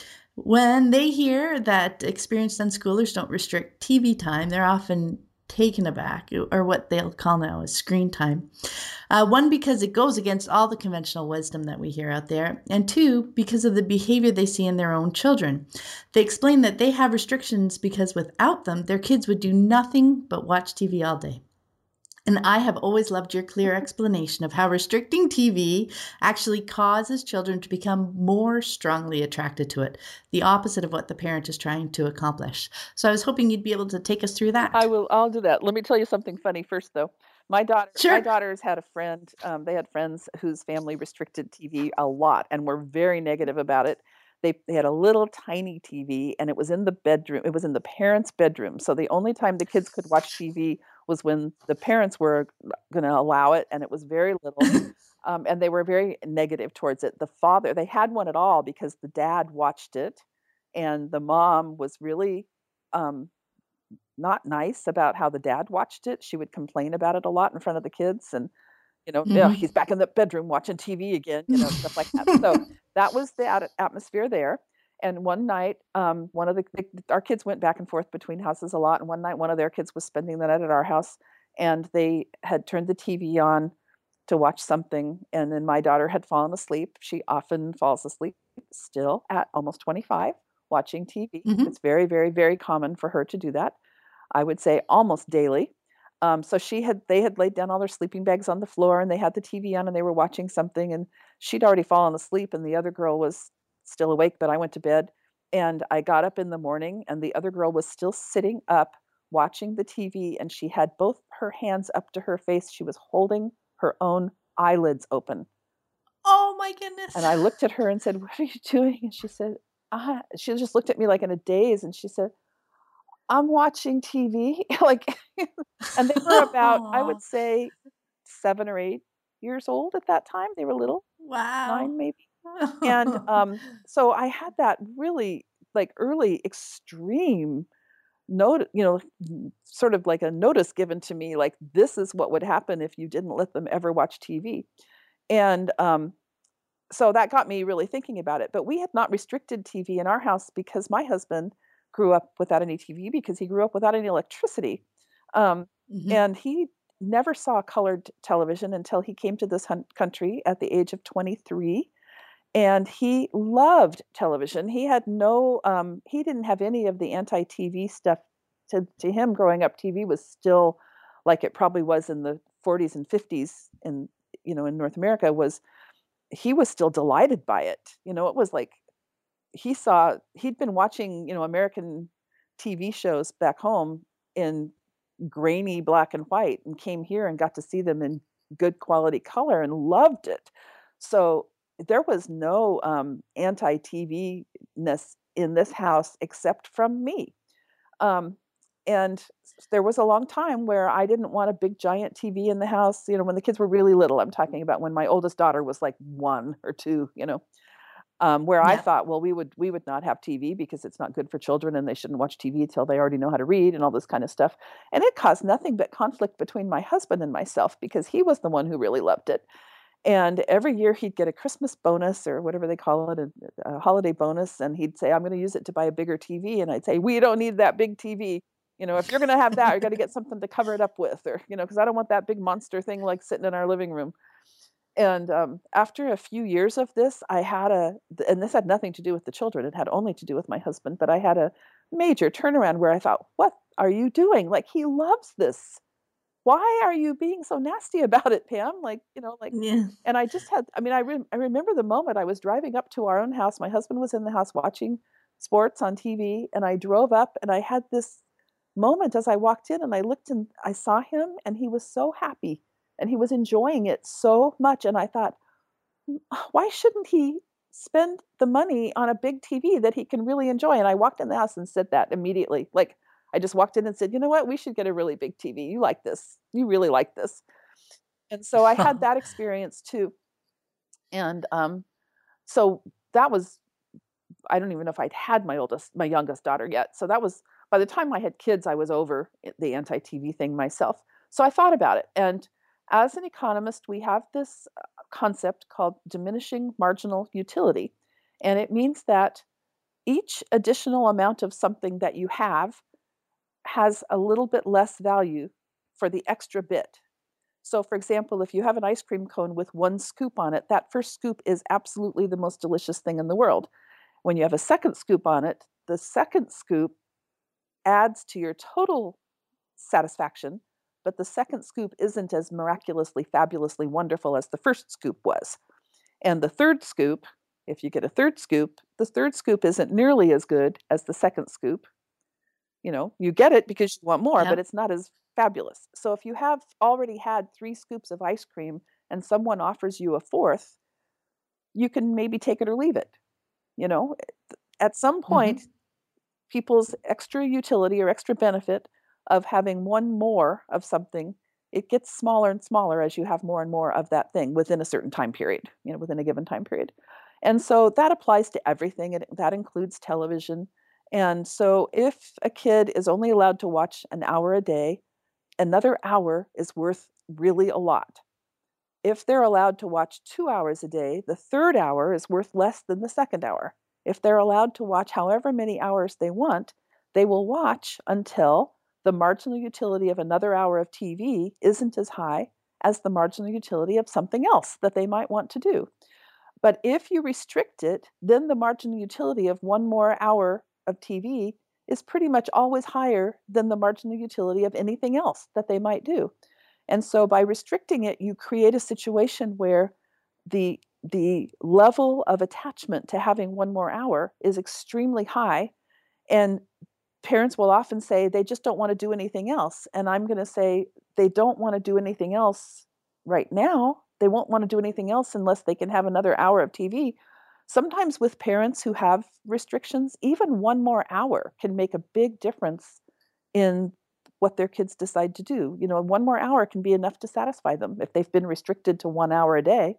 When they hear that experienced unschoolers don't restrict T V time, they're often taken aback, or what they'll call now is screen time. Uh, one, because it goes against all the conventional wisdom that we hear out there, and two, because of the behavior they see in their own children. They explain that they have restrictions because without them, their kids would do nothing but watch T V all day. And I have always loved your clear explanation of how restricting T V actually causes children to become more strongly attracted to it, the opposite of what the parent is trying to accomplish. So I was hoping you'd be able to take us through I that. will. I'll do that. Let me tell you something funny first, though. My daughter, my Sure. daughters had a friend. Um, they had friends whose family restricted T V a lot and were very negative about it. They they had a little tiny T V, and it was in the bedroom. It was in the parents' bedroom. So the only time the kids could watch T V was when the parents were going to allow it, and it was very little. Um, and they were very negative towards it. The father, they had one at all because the dad watched it, and the mom was really um, not nice about how the dad watched it. She would complain about it a lot in front of the kids and, you know, "Ugh, Hmm. he's back in the bedroom watching T V again," you know, stuff like that. So that was the at atmosphere there. And one night, um, one of the the our kids went back and forth between houses a lot, and one night one of their kids was spending the night at our house, and they had turned the T V on to watch something, and then my daughter had fallen asleep. She often falls asleep still at almost twenty-five watching T V. Hmm. It's very, very, very common for her to do that. I would say almost daily. Um, so she had they had laid down all their sleeping bags on the floor and they had the T V on and they were watching something and she'd already fallen asleep and the other girl was still awake, but I went to bed and I got up in the morning and the other girl was still sitting up watching the T V and she had both her hands up to her face. She was holding her own eyelids open. Oh my And goodness. I looked at her and said, "What are you doing?" And she said, "Ah," she just looked at me like in a daze and she said, "I'm watching T V," like, and they were about, I would Oh, say, seven or eight years old at that time. They were little, wow. nine maybe, and, um, so I had that really, like, early extreme note, you know, sort of like a notice given to me, like this is what would happen if you didn't let them ever watch T V. And um, so that got me really thinking about it. But we had not restricted T V in our house because my husband grew up without any T V because he grew up without any electricity. Um, Hmm. and he never saw colored television until he came to this hun- country at the age of twenty-three. And he loved television. He had no, um, he didn't have any of the anti-T V stuff. To, to him, growing up, T V was still like it probably was in the forties and fifties in, you know, in North America. Was He was still delighted by it. You know, it was like he saw, he'd been watching, you know, American T V shows back home in grainy black and white and came here and got to see them in good quality color and loved it. So there was no um, anti-T V-ness in this house except from me. Um, and there was a long time where I didn't want a big giant T V in the house. You know, when the kids were really little, I'm talking about when my oldest daughter was like one or two, you know, um, where I Yeah. thought, well, we would we would not have T V because it's not good for children and they shouldn't watch T V till they already know how to read and all this kind of stuff. And it caused nothing but conflict between my husband and myself because he was the one who really loved it. And every year he'd get a Christmas bonus or whatever they call it, a, a holiday bonus, and he'd say, "I'm going to use it to buy a bigger T V." And I'd say, "We don't need that big T V. You know, if you're going to have that, you're going to get something to cover it up with, or you know, because I don't want that big monster thing like sitting in our living room." And um, after a few years of this, I had a, and this had nothing to do with the children, it had only to do with my husband, but I had a major turnaround where I thought, what are you doing? Like, he loves this. Why are you being so nasty about it, Pam? Like, you know, like, Yeah. and I just had, I mean, I, re- I remember the moment I was driving up to our own house. My husband was in the house watching sports on T V, and I drove up and I had this moment as I walked in and I looked and I saw him and he was so happy and he was enjoying it so much. And I thought, why shouldn't he spend the money on a big T V that he can really enjoy? And I walked in the house and said that immediately. Like, I just walked in and said, you know what? We should get a really big T V. You like this. You really like this. And so I had that experience too. And um, so that was, I don't even know if I'd had my oldest, my youngest daughter yet. So that was, by the time I had kids, I was over the anti-T V thing myself. So I thought about it. And as an economist, we have this uh, concept called diminishing marginal utility. And it means that each additional amount of something that you have has a little bit less value for the extra bit. So, for example, if you have an ice cream cone with one scoop on it, that first scoop is absolutely the most delicious thing in the world. When you have a second scoop on it, the second scoop adds to your total satisfaction, but the second scoop isn't as miraculously, fabulously wonderful as the first scoop was. And the third scoop, if you get a third scoop, the third scoop isn't nearly as good as the second scoop. You know, you get it because you want more, but Yeah. it's not as fabulous. So if you have already had three scoops of ice cream and someone offers you a fourth, you can maybe take it or leave it. You know, at some point, Hmm. people's extra utility or extra benefit of having one more of something, it gets smaller and smaller as you have more and more of that thing within a certain time period, you know, within a given time period. And so that applies to everything. It, that includes television. And so if a kid is only allowed to watch an hour a day, another hour is worth really a lot. If they're allowed to watch two hours a day, the third hour is worth less than the second hour. If they're allowed to watch however many hours they want, they will watch until the marginal utility of another hour of T V isn't as high as the marginal utility of something else that they might want to do. But if you restrict it, then the marginal utility of one more hour of T V is pretty much always higher than the marginal utility of anything else that they might do. And so by restricting it, you create a situation where the the level of attachment to having one more hour is extremely high. And parents will often say they just don't want to do anything else. And I'm going to say they don't want to do anything else right now. They won't want to do anything else unless they can have another hour of T V. Sometimes with parents who have restrictions, even one more hour can make a big difference in what their kids decide to do. You know, one more hour can be enough to satisfy them if they've been restricted to one hour a day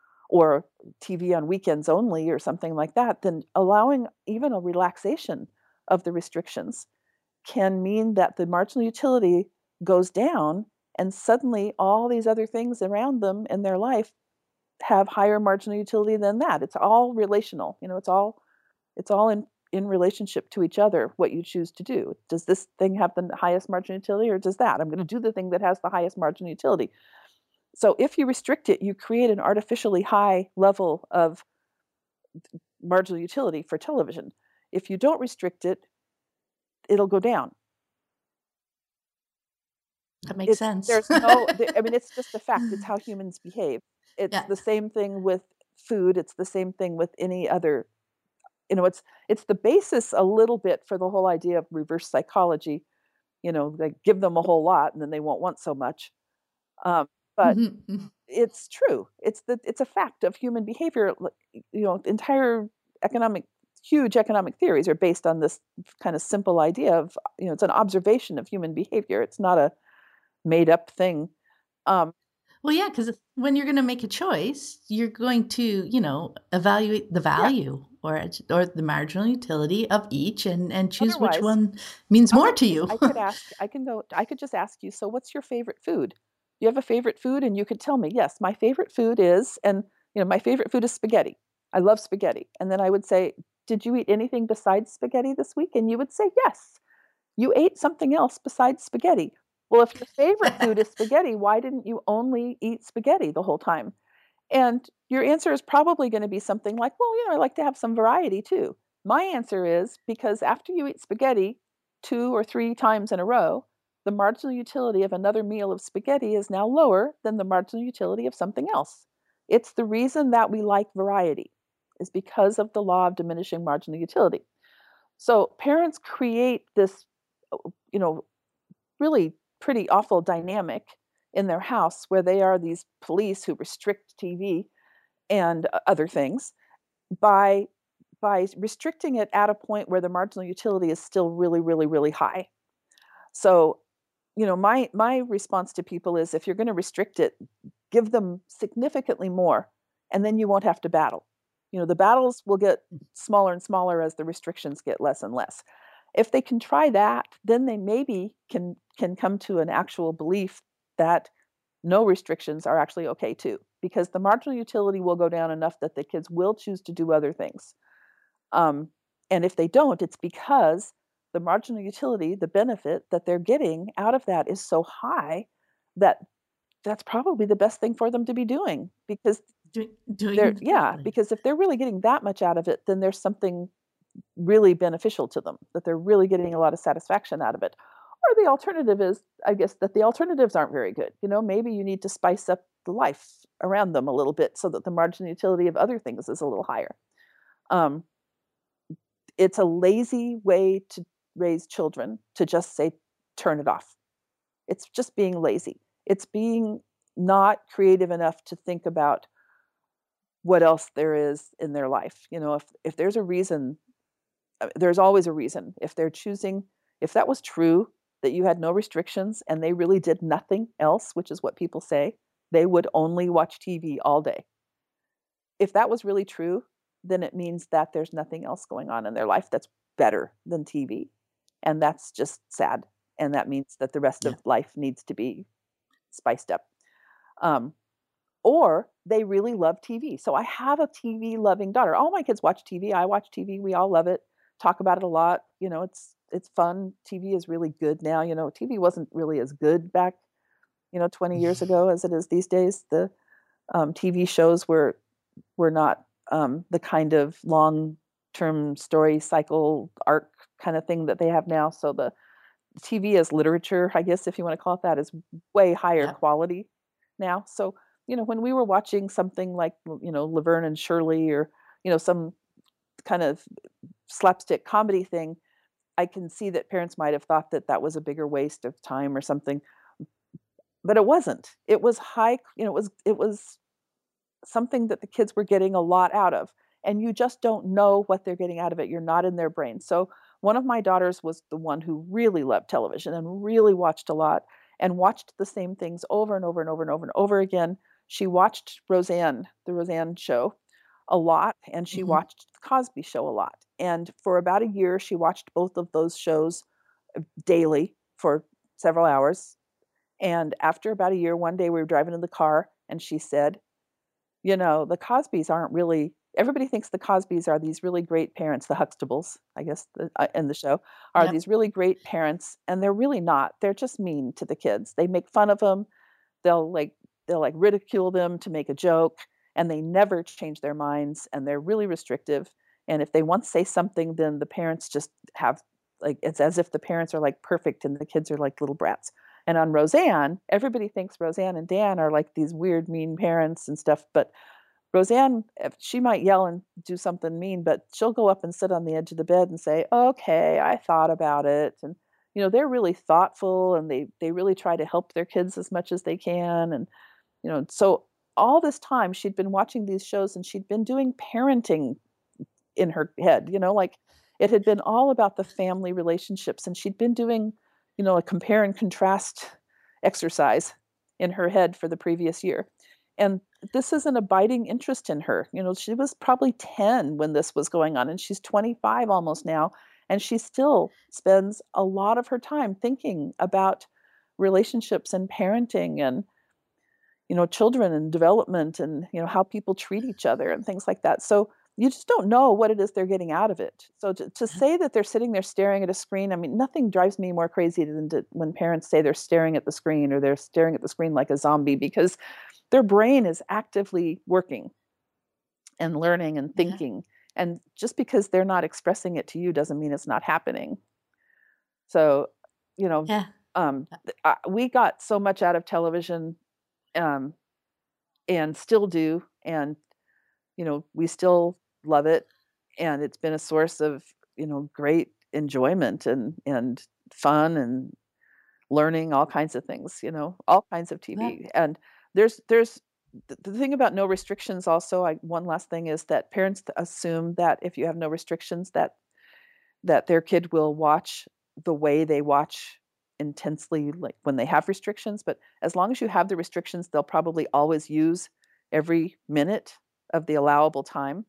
or T V on weekends only or something like that, then allowing even a relaxation of the restrictions can mean that the marginal utility goes down, and suddenly all these other things around them in their life have higher marginal utility than that. It's all relational. You know, it's all it's all in in relationship to each other, what you choose to do. Does this thing have the highest marginal utility, or does that? I'm going to do the thing that has the highest marginal utility. So if you restrict it, you create an artificially high level of marginal utility for television. If you don't restrict it, it'll go down. That makes It's, sense. There's no, I mean, it's just a fact. It's how humans behave. It's Yeah. the same thing with food. It's the same thing with any other, you know, it's, it's the basis a little bit for the whole idea of reverse psychology. You know, like give them a whole lot and then they won't want so much. Um, but Mm-hmm. it's true. It's the, it's a fact of human behavior. You know, entire economic, huge economic theories are based on this kind of simple idea of, you know, it's an observation of human behavior. It's not a made up thing. Um, well, yeah, because when you're going to make a choice, you're going to, you know, evaluate the value yeah. or or the marginal utility of each, and and choose Otherwise, which one means more to you. I could ask. I can go. I could just ask you. So, what's your favorite food? You have a favorite food, and you could tell me. Yes, my favorite food is, and you know, my favorite food is spaghetti. I love spaghetti. And then I would say, did you eat anything besides spaghetti this week? And you would say, yes. You ate something else besides spaghetti. Well, if your favorite food is spaghetti, why didn't you only eat spaghetti the whole time? And your answer is probably going to be something like, well, you know, I like to have some variety too. My answer is because after you eat spaghetti two or three times in a row, the marginal utility of another meal of spaghetti is now lower than the marginal utility of something else. It's the reason that we like variety is because of the law of diminishing marginal utility. So parents create this, you know, really pretty awful dynamic in their house where they are these police who restrict T V and other things by by restricting it at a point where the marginal utility is still really, really, really high. So, you know, my my response to people is if you're going to restrict it, give them significantly more, and then you won't have to battle. You know, the battles will get smaller and smaller as the restrictions get less and less. If they can try that, then they maybe can can come to an actual belief that no restrictions are actually okay too, because the marginal utility will go down enough that the kids will choose to do other things. Um, and if they don't, it's because the marginal utility, the benefit that they're getting out of that is so high that that's probably the best thing for them to be doing because doing, doing they're, exactly. yeah, because if they're really getting that much out of it, then there's something really beneficial to them, that they're really getting a lot of satisfaction out of it. Or the alternative is, I guess, that the alternatives aren't very good. You know, maybe you need to spice up the life around them a little bit so that the marginal utility of other things is a little higher. Um, it's a lazy way to raise children to just say, turn it off. It's just being lazy. It's being not creative enough to think about what else there is in their life. You know, if, if there's a reason, there's always a reason. If they're choosing, if that was true, that you had no restrictions and they really did nothing else, which is what people say, they would only watch T V all day. If that was really true, then it means that there's nothing else going on in their life that's better than T V. And that's just sad. And that means that the rest yeah. of life needs to be spiced up. Um, or they really love T V. So I have a T V loving daughter. All my kids watch T V. I watch T V. We all love it. Talk about it a lot. You know, it's it's fun. T V is really good now. You know, T V wasn't really as good back, you know, twenty years ago as it is these days. The um, T V shows were were not um, the kind of long-term story cycle arc kind of thing that they have now. So the T V as literature, I guess, if you want to call it that, is way higher yep. quality now. So, you know, when we were watching something like, you know, Laverne and Shirley or, you know, some kind of slapstick comedy thing, I can see that parents might have thought that that was a bigger waste of time or something, but it wasn't. It was high, you know, it was, it was something that the kids were getting a lot out of, and you just don't know what they're getting out of it. You're not in their brain. So one of my daughters was the one who really loved television and really watched a lot and watched the same things over and over and over and over and over again. She watched Roseanne, the Roseanne show, a lot, and she mm-hmm. watched the Cosby Show a lot. And for about a year, she watched both of those shows daily for several hours. And after about a year, one day we were driving in the car and she said, you know, the Cosbys aren't really, everybody thinks the Cosbys are these really great parents, the Huxtables, I guess, the, uh, in the show, are Yep. these really great parents, and they're really not. They're just mean to the kids. They make fun of them. They'll like they'll like ridicule them to make a joke, and they never change their minds, and they're really restrictive. And if they once say something, then the parents just have like it's as if the parents are like perfect and the kids are like little brats. And on Roseanne, everybody thinks Roseanne and Dan are like these weird, mean parents and stuff. But Roseanne, if she might yell and do something mean, but she'll go up and sit on the edge of the bed and say, "Okay, I thought about it." And you know, they're really thoughtful and they they really try to help their kids as much as they can. And you know, so all this time she'd been watching these shows and she'd been doing parenting in her head, you know, like it had been all about the family relationships and she'd been doing, you know, a compare and contrast exercise in her head for the previous year. And this is an abiding interest in her. You know, she was probably ten when this was going on and she's twenty-five almost now, and she still spends a lot of her time thinking about relationships and parenting and you know, children and development and, you know, how people treat each other and things like that. So you just don't know what it is they're getting out of it. So to, to say that they're sitting there staring at a screen, I mean, nothing drives me more crazy than to, when parents say they're staring at the screen or they're staring at the screen like a zombie because their brain is actively working and learning and Yeah. thinking. And just because they're not expressing it to you doesn't mean it's not happening. So, you know, Yeah. um, I, we got so much out of television um, and still do. And, you know, we still love it. And it's been a source of, you know, great enjoyment and, and fun and learning all kinds of things, you know, all kinds of Yeah. T V. And there's, there's, the the thing about no restrictions also, I, one last thing is that parents assume that if you have no restrictions, that that their kid will watch the way they watch intensely like when they have restrictions, but as long as you have the restrictions they'll probably always use every minute of the allowable time,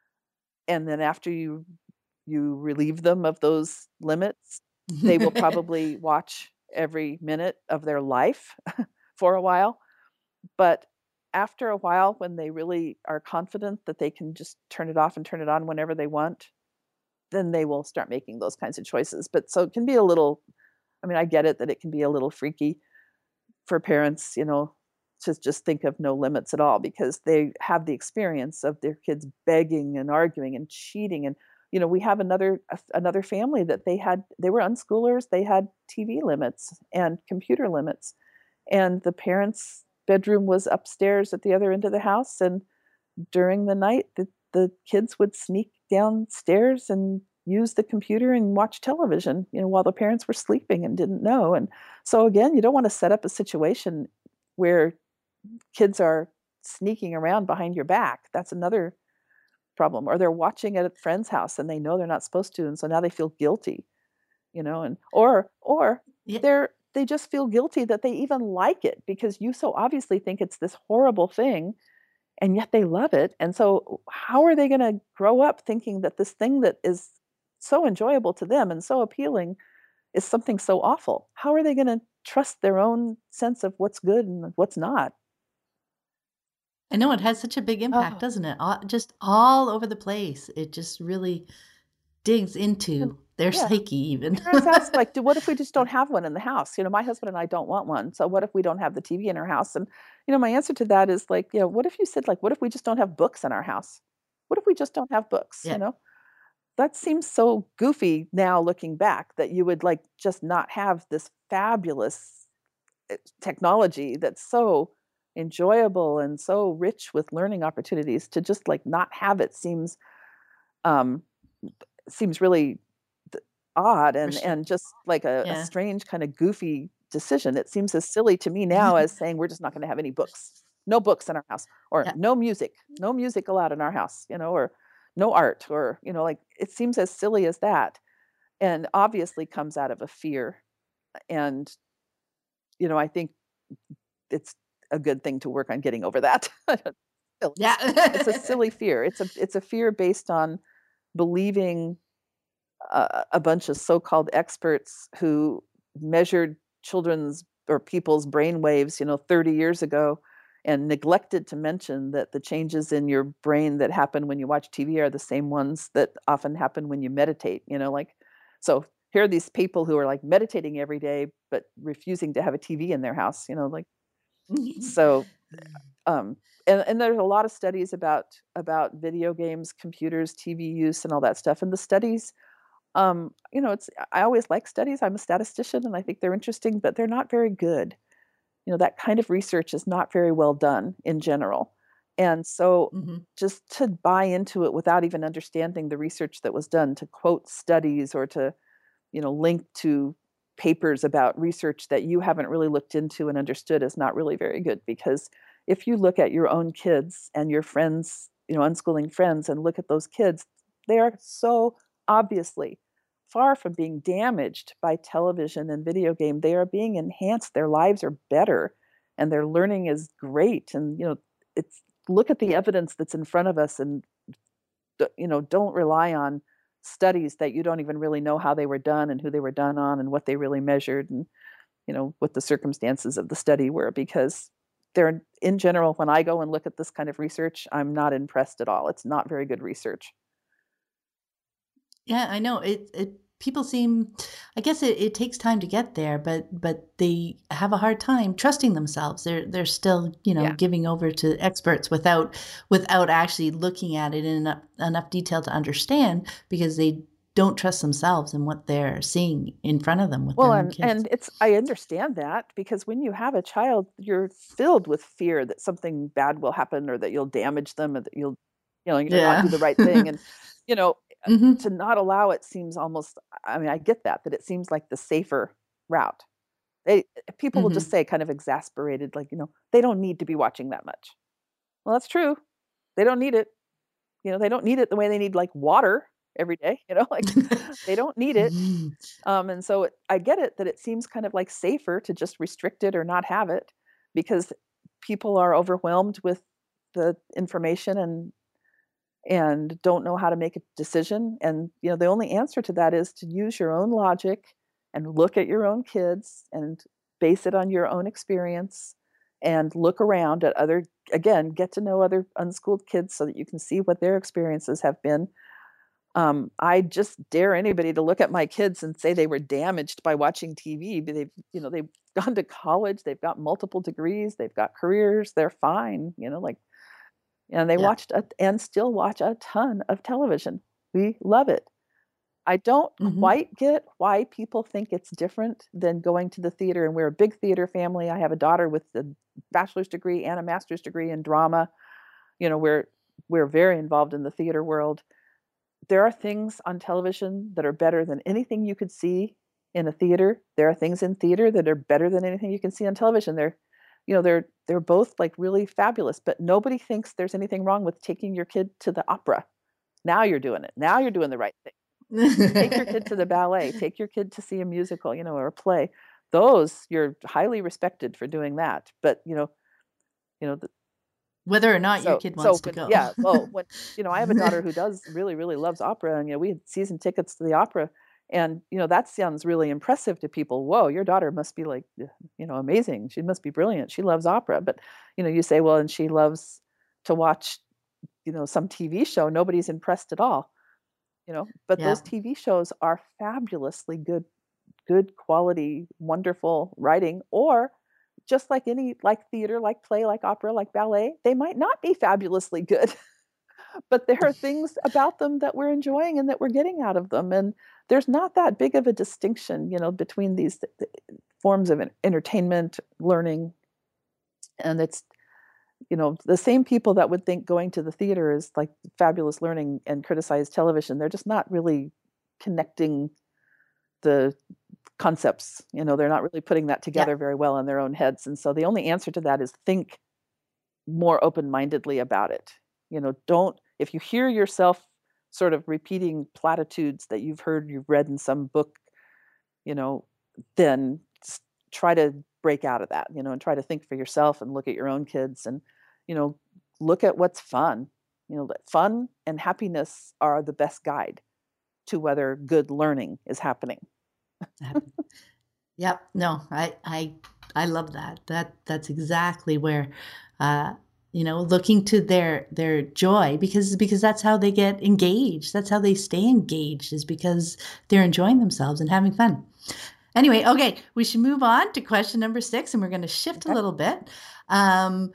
and then after you you relieve them of those limits they will probably watch every minute of their life for a while. But after a while when they really are confident that they can just turn it off and turn it on whenever they want, then they will start making those kinds of choices. But so it can be a little, I mean, I get it that it can be a little freaky for parents, you know, to just think of no limits at all because they have the experience of their kids begging and arguing and cheating. And, you know, we have another another family that they had, they were unschoolers, they had T V limits and computer limits. And the parents' bedroom was upstairs at the other end of the house. And during the night, the, the kids would sneak downstairs and use the computer and watch television, you know, while the parents were sleeping and didn't know. And so again, you don't want to set up a situation where kids are sneaking around behind your back. That's another problem. Or they're watching it at a friend's house and they know they're not supposed to, and so now they feel guilty, you know, and or or Yeah. they're they just feel guilty that they even like it because you so obviously think it's this horrible thing and yet they love it. And so how are they going to grow up thinking that this thing that is so enjoyable to them and so appealing is something so awful? How are they going to trust their own sense of what's good and what's not? I know it has such a big impact, Oh, doesn't it? All, just all over the place. It just really digs and into their yeah. psyche even. Parents ask, like, do what if we just don't have one in the house? You know, my husband and I don't want one. So what if we don't have the T V in our house? And, you know, my answer to that is like, you know, what if you said, like, what if we just don't have books in our house? What if we just don't have books? You Yeah. know, that seems so goofy now looking back that you would like just not have this fabulous uh, technology that's so enjoyable and so rich with learning opportunities to just like not have it seems um seems really th- odd and and Restrictive. just like a, a Yeah. strange kind of goofy decision. It seems as silly to me now as saying we're just not going to have any books, no books in our house, or Yeah. no music, no music allowed in our house, you know, or no art, or you know, like it seems as silly as that, and obviously comes out of a fear. And you know, I think it's a good thing to work on getting over that. it's, it's a Yeah. silly fear. It's a it's a fear based on believing a, a bunch of so-called experts who measured children's or people's brain waves, you know, thirty years ago, and neglected to mention that the changes in your brain that happen when you watch T V are the same ones that often happen when you meditate, you know, like, so here are these people who are like meditating every day, but refusing to have a T V in their house, you know, like, so, um, and, and there's a lot of studies about, about video games, computers, T V use, and all that stuff. And the studies, um, you know, it's, I always like studies. I'm a statistician and I think they're interesting, but they're not very good. You know, that kind of research is not very well done in general. And so Mm-hmm. just to buy into it without even understanding the research that was done, to quote studies or to, you know, link to papers about research that you haven't really looked into and understood is not really very good. Because if you look at your own kids and your friends, you know, unschooling friends, and look at those kids, they are so obviously far from being damaged by television and video game. They are being enhanced. Their lives are better and their learning is great. And, you know, it's, look at the evidence that's in front of us, and, you know, don't rely on studies that you don't even really know how they were done and who they were done on and what they really measured, and, you know, what the circumstances of the study were. Because they're, in general, when I go and look at this kind of research, I'm not impressed at all. It's not very good research. Yeah, I know it. It people seem, I guess it, it takes time to get there, but but they have a hard time trusting themselves. They're they're still, you know, Yeah. giving over to experts without without actually looking at it in enough, enough detail to understand, because they don't trust themselves and what they're seeing in front of them with Well, their own and kids. and it's, I understand that, because when you have a child, you're filled with fear that something bad will happen, or that you'll damage them, or that you'll, you know, you know, not Yeah. do the right thing. And, you know, hmm to not allow it seems almost, I mean, I get that, that it seems like the safer route. They, people will just hmm say, kind of exasperated, like, you know, they don't need to be watching that much. Well, that's true. They don't need it. You know, they don't need it the way they need like water every day, you know, like they don't need it. Um, and so it, I get it that it seems kind of like safer to just restrict it or not have it, because people are overwhelmed with the information, and and don't know how to make a decision. And, you know, the only answer to that is to use your own logic and look at your own kids and base it on your own experience, and look around at other, again, get to know other unschooled kids so that you can see what their experiences have been. um, I just dare anybody to look at my kids and say they were damaged by watching T V. They've, you know, they've gone to college, they've got multiple degrees, they've got careers, they're fine, you know, like, and they Yeah. watched a, and still watch a ton of television. We love it. I don't hmm quite get why people think it's different than going to the theater. And we're a big theater family. I have a daughter with a bachelor's degree and a master's degree in drama. You know, we're we're very involved in the theater world. There are things on television that are better than anything you could see in a theater. There are things in theater that are better than anything you can see on television. They're, you know, they're they're both like really fabulous, but nobody thinks there's anything wrong with taking your kid to the opera. Now you're doing it. Now you're doing the right thing. Take your kid to the ballet, take your kid to see a musical, you know, or a play. Those, you're highly respected for doing that. But, you know, you know, the, Whether or not your So kid so wants to when, go. yeah, well, when, you know, I have a daughter who does really, really loves opera, and, you know, we had season tickets to the opera, and, you know, that sounds really impressive to people. Whoa, your daughter must be like, uh, you know, amazing. She must be brilliant. She loves opera. But, you know, you say, well, and she loves to watch, you know, some T V show. Nobody's impressed at all, you know, but Yeah. those T V shows are fabulously good, good quality, wonderful writing. Or just like any, like theater, like play, like opera, like ballet, they might not be fabulously good. But there are things about them that we're enjoying and that we're getting out of them. And there's not that big of a distinction, you know, between these th- th- forms of entertainment, learning. And it's, you know, the same people that would think going to the theater is like fabulous learning and criticize television, they're just not really connecting the concepts. You know, they're not really putting that Yeah. together very well in their own heads. And so the only answer to that is think more open-mindedly about it. You know, don't, if you hear yourself sort of repeating platitudes that you've heard, you've read in some book, you know, then try to break out of that, you know, and try to think for yourself and look at your own kids, and, you know, look at what's fun. You know, fun and happiness are the best guide. to whether good learning is happening. Yep. No, I, I, I love that. That, that's exactly where, uh, you know, looking to their, their joy, because, because that's how they get engaged. That's how they stay engaged, is because they're enjoying themselves and having fun. Anyway, okay, we should move on to question number six, and we're going to shift Okay. a little bit. Um,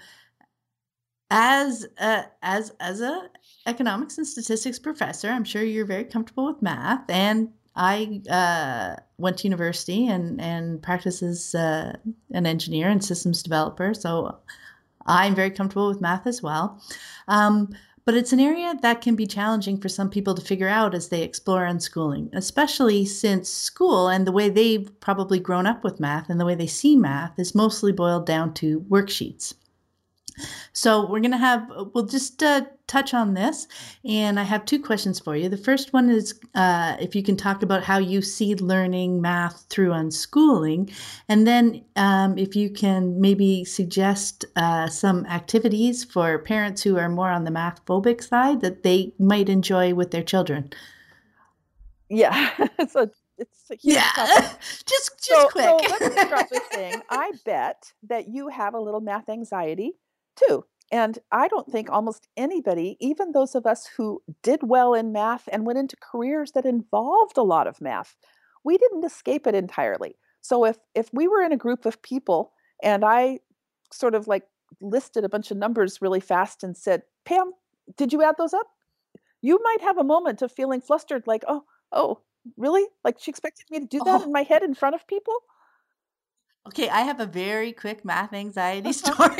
as a, as as a economics and statistics professor, I'm sure you're very comfortable with math, and I uh, went to university and and practiced as uh, an engineer and systems developer, so I'm very comfortable with math as well. Um, but it's an area that can be challenging for some people to figure out as they explore unschooling, especially since school and the way they've probably grown up with math and the way they see math is mostly boiled down to worksheets. So we're going to have, we'll just uh, touch on this. And I have two questions for you. The first one is uh, if you can talk about how you see learning math through unschooling. And then um, if you can maybe suggest uh, some activities for parents who are more on the math phobic side that they might enjoy with their children. Yeah, it's a it's a huge yeah. topic. just just so, quick. So let me start with saying, I bet that you have a little math anxiety too. And I don't think almost anybody, even those of us who did well in math and went into careers that involved a lot of math, we didn't escape it entirely. So if if we were in a group of people and I sort of like listed a bunch of numbers really fast and said, Pam, did you add those up? You might have a moment of feeling flustered, like, oh, oh, really? Like she expected me to do that Oh. in my head in front of people? Okay, I have a very quick math anxiety story.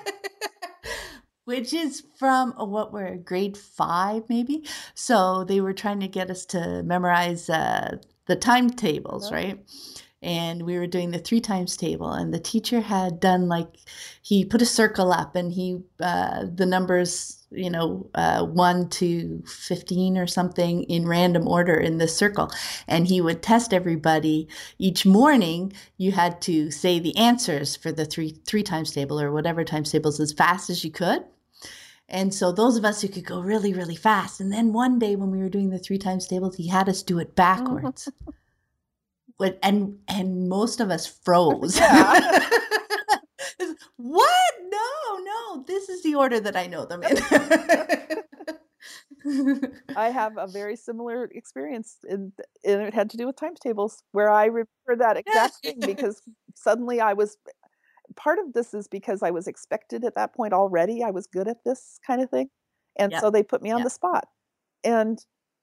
Which is from uh, what we're grade five, maybe. So they were trying to get us to memorize uh, the timetables, Uh-huh. right? And we were doing the three times table, and the teacher had done like he put a circle up, and he uh, the numbers, you know, uh, one to fifteen or something in random order in this circle, and he would test everybody each morning. You had to say the answers for the three three times table or whatever times tables as fast as you could. And so those of us who could go really, really fast. And then one day when we were doing the three times tables, he had us do it backwards. But, and and most of us froze. Yeah. What? No, no. This is the order that I know them in. I have a very similar experience, and it had to do with times tables, where I remember that exact thing because suddenly I was, part of this is because I was expected at that point already. I was good at this kind of thing. And Yep. so they put me on Yep. the spot. And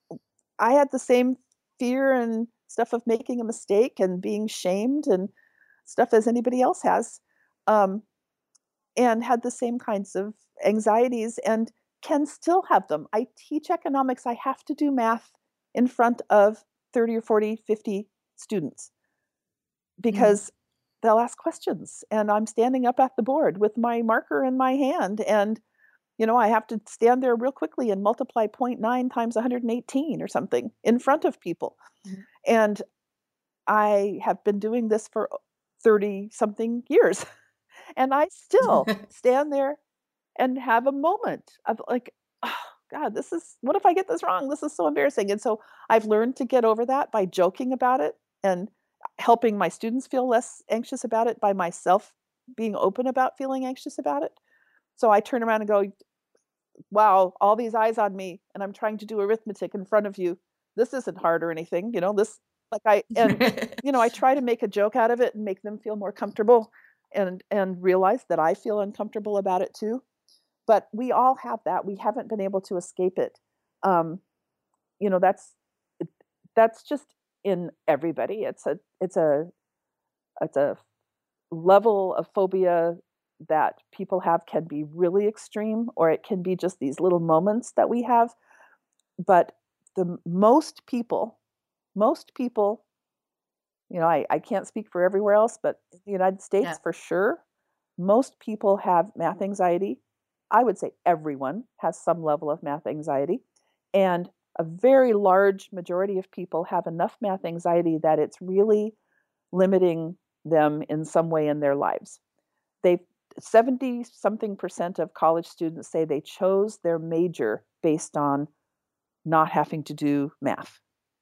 I had the same fear and stuff of making a mistake and being shamed and stuff as anybody else has. Um, and had the same kinds of anxieties and can still have them. I teach economics. I have to do math in front of thirty or forty, fifty students because mm-hmm. they'll ask questions and I'm standing up at the board with my marker in my hand and you know I have to stand there real quickly and multiply zero point nine times one hundred eighteen or something in front of people. Mm-hmm. And I have been doing this for thirty something years. And I still stand there and have a moment of like, oh, God, this is, what if I get this wrong? This is so embarrassing. And so I've learned to get over that by joking about it and helping my students feel less anxious about it by myself being open about feeling anxious about it. So I turn around and go, wow, all these eyes on me and I'm trying to do arithmetic in front of you. This isn't hard or anything, you know, this like I, and, you know, I try to make a joke out of it and make them feel more comfortable. And and realize that I feel uncomfortable about it too. But we all have that. We haven't been able to escape it. Um, you know, that's that's just in everybody. It's a it's a it's a level of phobia that people have can be really extreme, or it can be just these little moments that we have. But the most people, most people You know, I, I can't speak for everywhere else, but in the United States, yeah. for sure, most people have math anxiety. I would say everyone has some level of math anxiety. And a very large majority of people have enough math anxiety that it's really limiting them in some way in their lives. They seventy something percent of college students say they chose their major based on not having to do math.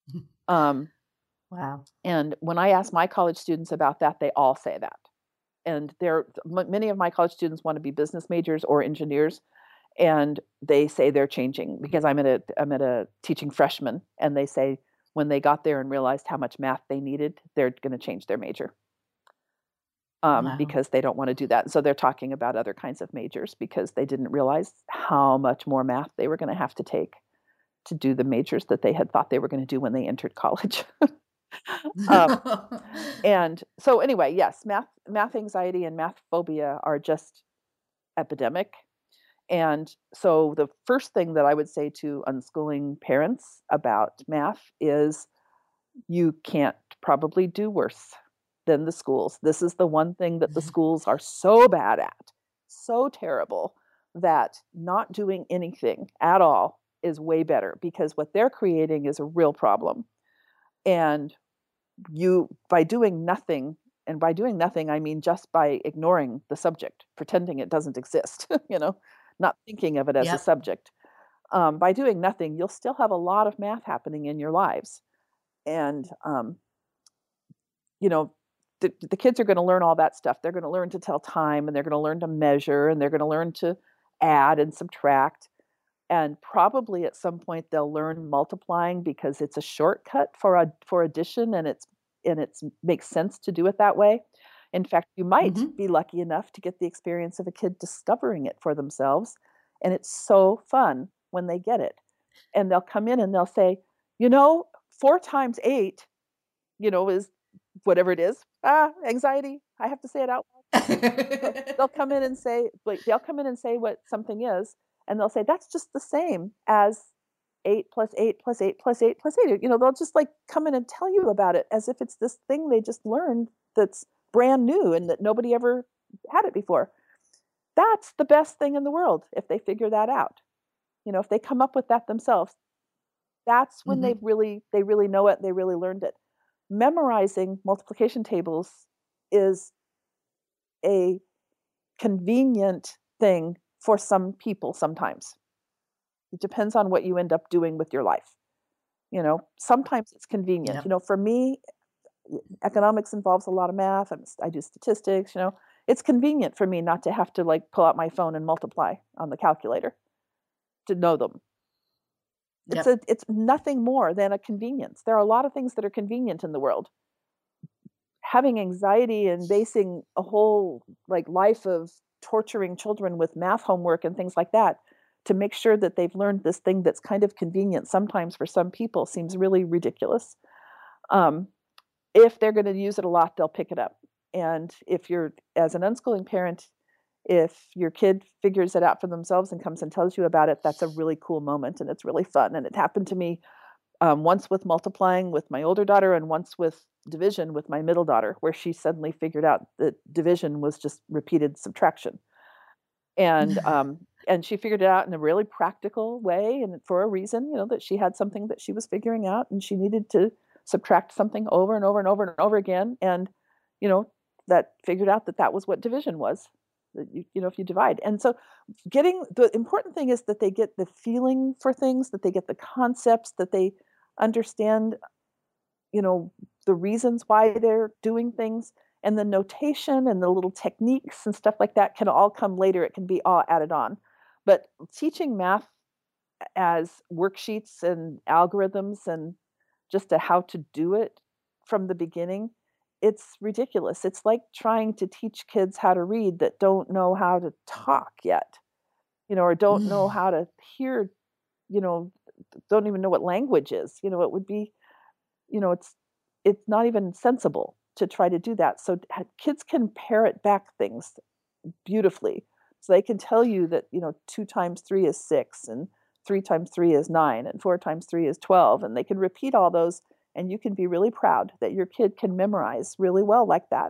Um, Wow. and when I ask my college students about that, they all say that. And they're m- many of my college students want to be business majors or engineers, and they say they're changing because I'm at a I'm at a teaching freshmen, and they say when they got there and realized how much math they needed, they're going to change their major. Um, Wow. because they don't want to do that. So they're talking about other kinds of majors because they didn't realize how much more math they were going to have to take to do the majors that they had thought they were going to do when they entered college. um, and so anyway, yes, math math anxiety and math phobia are just epidemic. And so the first thing that I would say to unschooling parents about math is you can't probably do worse than the schools. This is the one thing that the schools are so bad at, so terrible, that not doing anything at all is way better because what they're creating is a real problem. And you, by doing nothing, and by doing nothing, I mean just by ignoring the subject, pretending it doesn't exist, you know, not thinking of it as a Yep. subject. Um, by doing nothing, you'll still have a lot of math happening in your lives. And um, you know, the, the kids are going to learn all that stuff. They're going to learn to tell time, and they're going to learn to measure, and they're going to learn to add and subtract. And probably at some point they'll learn multiplying because it's a shortcut for a, for addition, and it's and it's makes sense to do it that way. In fact, you might Mm-hmm. be lucky enough to get the experience of a kid discovering it for themselves, and it's so fun when they get it. And they'll come in and they'll say, you know, four times eight, you know, is whatever it is. Ah, anxiety. I have to say it out loud. So they'll come in and say, like, they'll come in and say what something is, and they'll say that's just the same as eight plus eight plus eight plus eight plus eight. You know, they'll just like come in and tell you about it as if it's this thing they just learned that's brand new and that nobody ever had it before. That's the best thing in the world if they figure that out. You know, if they come up with that themselves, that's when Mm-hmm. they've really they really know it, they really learned it. Memorizing multiplication tables is a convenient thing for some people sometimes. It depends on what you end up doing with your life. You know, sometimes it's convenient. You Yep. know, for me, economics involves a lot of math. I'm, I do statistics, you know. It's convenient for me not to have to like pull out my phone and multiply on the calculator to know them. It's Yep. a it's nothing more than a convenience. There are a lot of things that are convenient in the world. Having anxiety and basing a whole like life of torturing children with math homework and things like that to make sure that they've learned this thing that's kind of convenient sometimes for some people seems really ridiculous. Um, if they're going to use it a lot, they'll pick it up. And if you're, as an unschooling parent, if your kid figures it out for themselves and comes and tells you about it, that's a really cool moment and it's really fun. And it happened to me um, once with multiplying with my older daughter and once with division with my middle daughter, where she suddenly figured out that division was just repeated subtraction. And um, and she figured it out in a really practical way and for a reason, you know, that she had something that she was figuring out and she needed to subtract something over and over and over and over again. And, you know, that figured out that that was what division was. That you, you know, if you divide. And so getting the important thing is that they get the feeling for things, that they get the concepts, that they understand, you know, the reasons why they're doing things, and the notation and the little techniques and stuff like that can all come later. It can be all added on. But teaching math as worksheets and algorithms and just a how to do it from the beginning, it's ridiculous. It's like trying to teach kids how to read that don't know how to talk yet, you know, or don't know how to hear, you know, don't even know what language is. You know, it would be, you know, it's it's not even sensible to try to do that. So kids can parrot back things beautifully. So they can tell you that, you know, two times three is six and three times three is nine and four times three is twelve. And they can repeat all those and you can be really proud that your kid can memorize really well like that.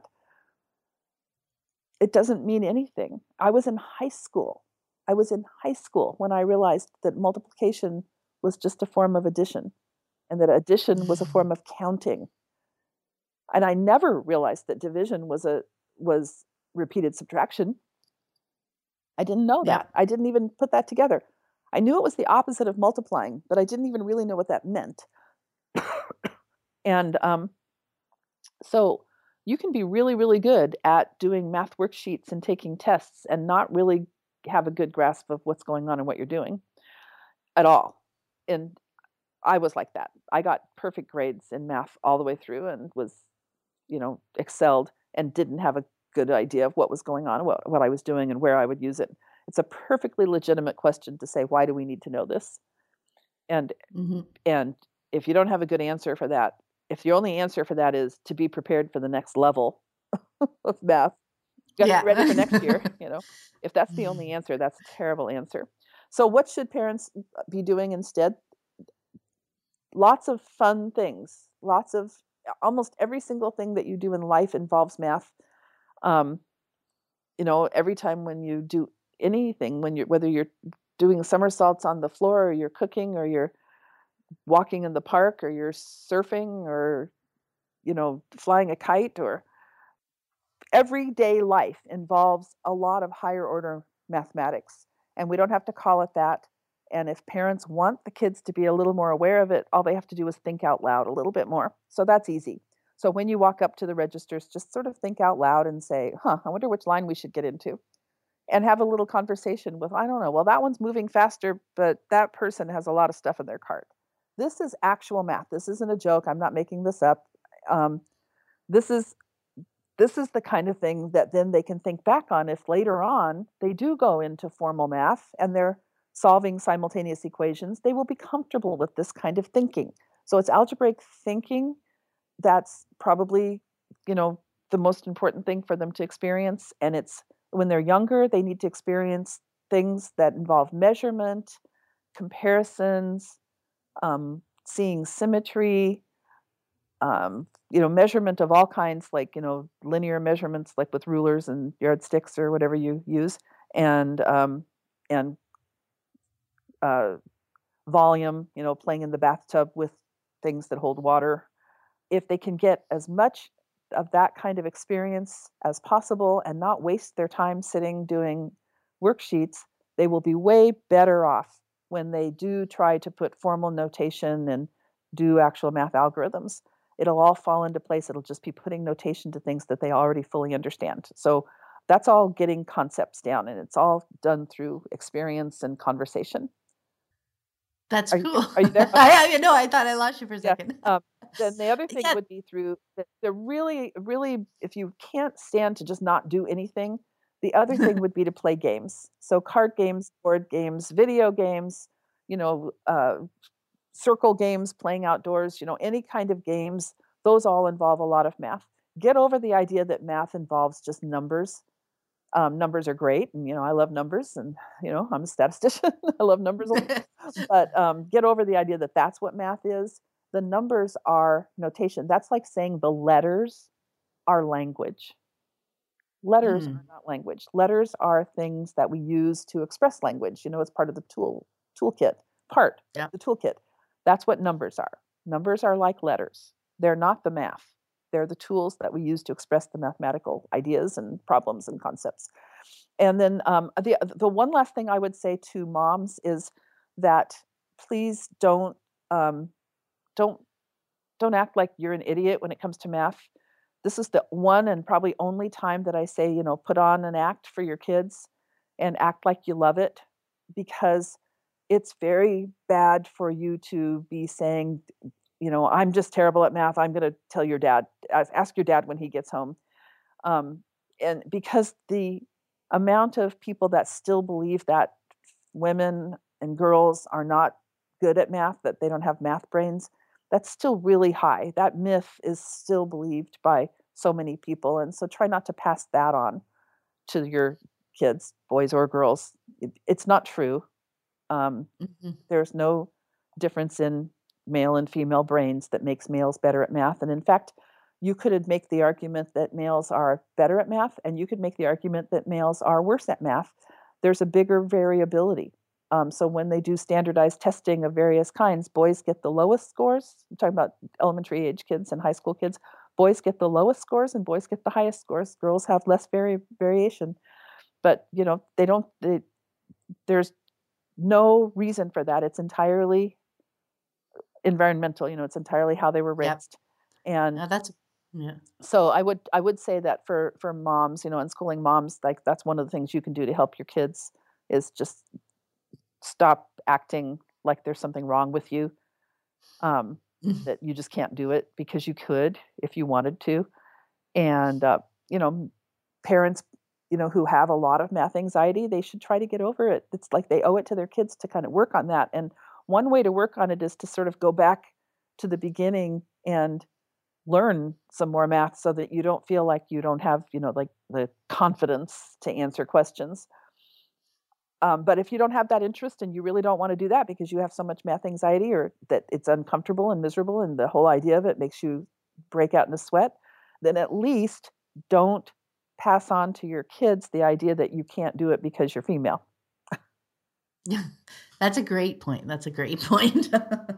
It doesn't mean anything. I was in high school. I was in high school when I realized that multiplication was just a form of addition and that addition was a form of counting. And I never realized that division was a was repeated subtraction. I didn't know that. Yep. I didn't even put that together. I knew it was the opposite of multiplying, but I didn't even really know what that meant. And um, so you can be really, really good at doing math worksheets and taking tests and not really have a good grasp of what's going on and what you're doing at all. And I was like that. I got perfect grades in math all the way through and was, you know, excelled and didn't have a good idea of what was going on, what, what I was doing, and where I would use it. It's a perfectly legitimate question to say, why do we need to know this? And Mm-hmm. and if you don't have a good answer for that, if your only answer for that is to be prepared for the next level of math, you got to Yeah. be ready for next year, you know. If that's the only answer, that's a terrible answer. So what should parents be doing instead? Lots of fun things. Lots of almost every single thing that you do in life involves math. Um, you know, every time when you do anything, when you're whether you're doing somersaults on the floor or you're cooking or you're walking in the park or you're surfing or you know flying a kite or everyday life involves a lot of higher order mathematics, and we don't have to call it that. And if parents want the kids to be a little more aware of it, all they have to do is think out loud a little bit more. So that's easy. So when you walk up to the registers, just sort of think out loud and say, huh, I wonder which line we should get into. And have a little conversation with, I don't know, well, that one's moving faster, but that person has a lot of stuff in their cart. This is actual math. This isn't a joke. I'm not making this up. Um, this is this is the kind of thing that then they can think back on if later on they do go into formal math and they're solving simultaneous equations, they will be comfortable with this kind of thinking. So it's algebraic thinking that's probably, you know, the most important thing for them to experience. And it's when they're younger, they need to experience things that involve measurement, comparisons, um, seeing symmetry, um, you know, measurement of all kinds, like, you know, linear measurements, like with rulers and yardsticks or whatever you use, and um, and uh, volume, you know, playing in the bathtub with things that hold water. If they can get as much of that kind of experience as possible and not waste their time sitting doing worksheets, they will be way better off when they do try to put formal notation and do actual math algorithms. It'll all fall into place. It'll just be putting notation to things that they already fully understand. So that's all getting concepts down, and it's all done through experience and conversation. That's Are you, cool. are you there? Okay. I, I know. I thought I lost you for a Yeah. second. Um, then the other thing Yeah. would be through the, the really, really, if you can't stand to just not do anything, the other thing would be to play games. So card games, board games, video games, you know, uh, circle games, playing outdoors, you know, any kind of games, those all involve a lot of math. Get over the idea that math involves just numbers. Um, numbers are great, and you know I love numbers, and you know I'm a statistician. I love numbers, but um, get over the idea that that's what math is. The numbers are notation. That's like saying the letters are language. Letters Mm. are not language. Letters are things that we use to express language. You know, it's part of the tool toolkit. Part Yeah. of the toolkit. That's what numbers are. Numbers are like letters. They're not the math. They're the tools that we use to express the mathematical ideas and problems and concepts. And then um, the the one last thing I would say to moms is that please don't um, don't don't act like you're an idiot when it comes to math. This is the one and probably only time that I say, you know, put on an act for your kids and act like you love it, because it's very bad for you to be saying, you know, I'm just terrible at math. I'm going to tell your dad, ask your dad when he gets home. Um, and because the amount of people that still believe that women and girls are not good at math, that they don't have math brains, that's still really high. That myth is still believed by so many people. And so try not to pass that on to your kids, boys or girls. It, it's not true. Um, Mm-hmm. there's no difference in male and female brains that makes males better at math. And in fact, you could make the argument that males are better at math, and you could make the argument that males are worse at math. There's a bigger variability. Um, so when they do standardized testing of various kinds, boys get the lowest scores. I'm talking about elementary age kids and high school kids. Boys get the lowest scores, and boys get the highest scores. Girls have less vari- variation, but you know they don't. They, there's no reason for that. It's entirely environmental, you know, it's entirely how they were Yep. raised. And Uh, that's yeah. so I would I would say that for for moms, you know, unschooling moms, like that's one of the things you can do to help your kids is just stop acting like there's something wrong with you, um, that you just can't do it because you could if you wanted to. And uh, you know, parents, you know, who have a lot of math anxiety, they should try to get over it. It's like they owe it to their kids to kind of work on that. And one way to work on it is to sort of go back to the beginning and learn some more math so that you don't feel like you don't have, you know, like the confidence to answer questions. Um, but if you don't have that interest and you really don't want to do that because you have so much math anxiety or that it's uncomfortable and miserable and the whole idea of it makes you break out in a sweat, then at least don't pass on to your kids the idea that you can't do it because you're female. Yeah, that's a great point. That's a great point.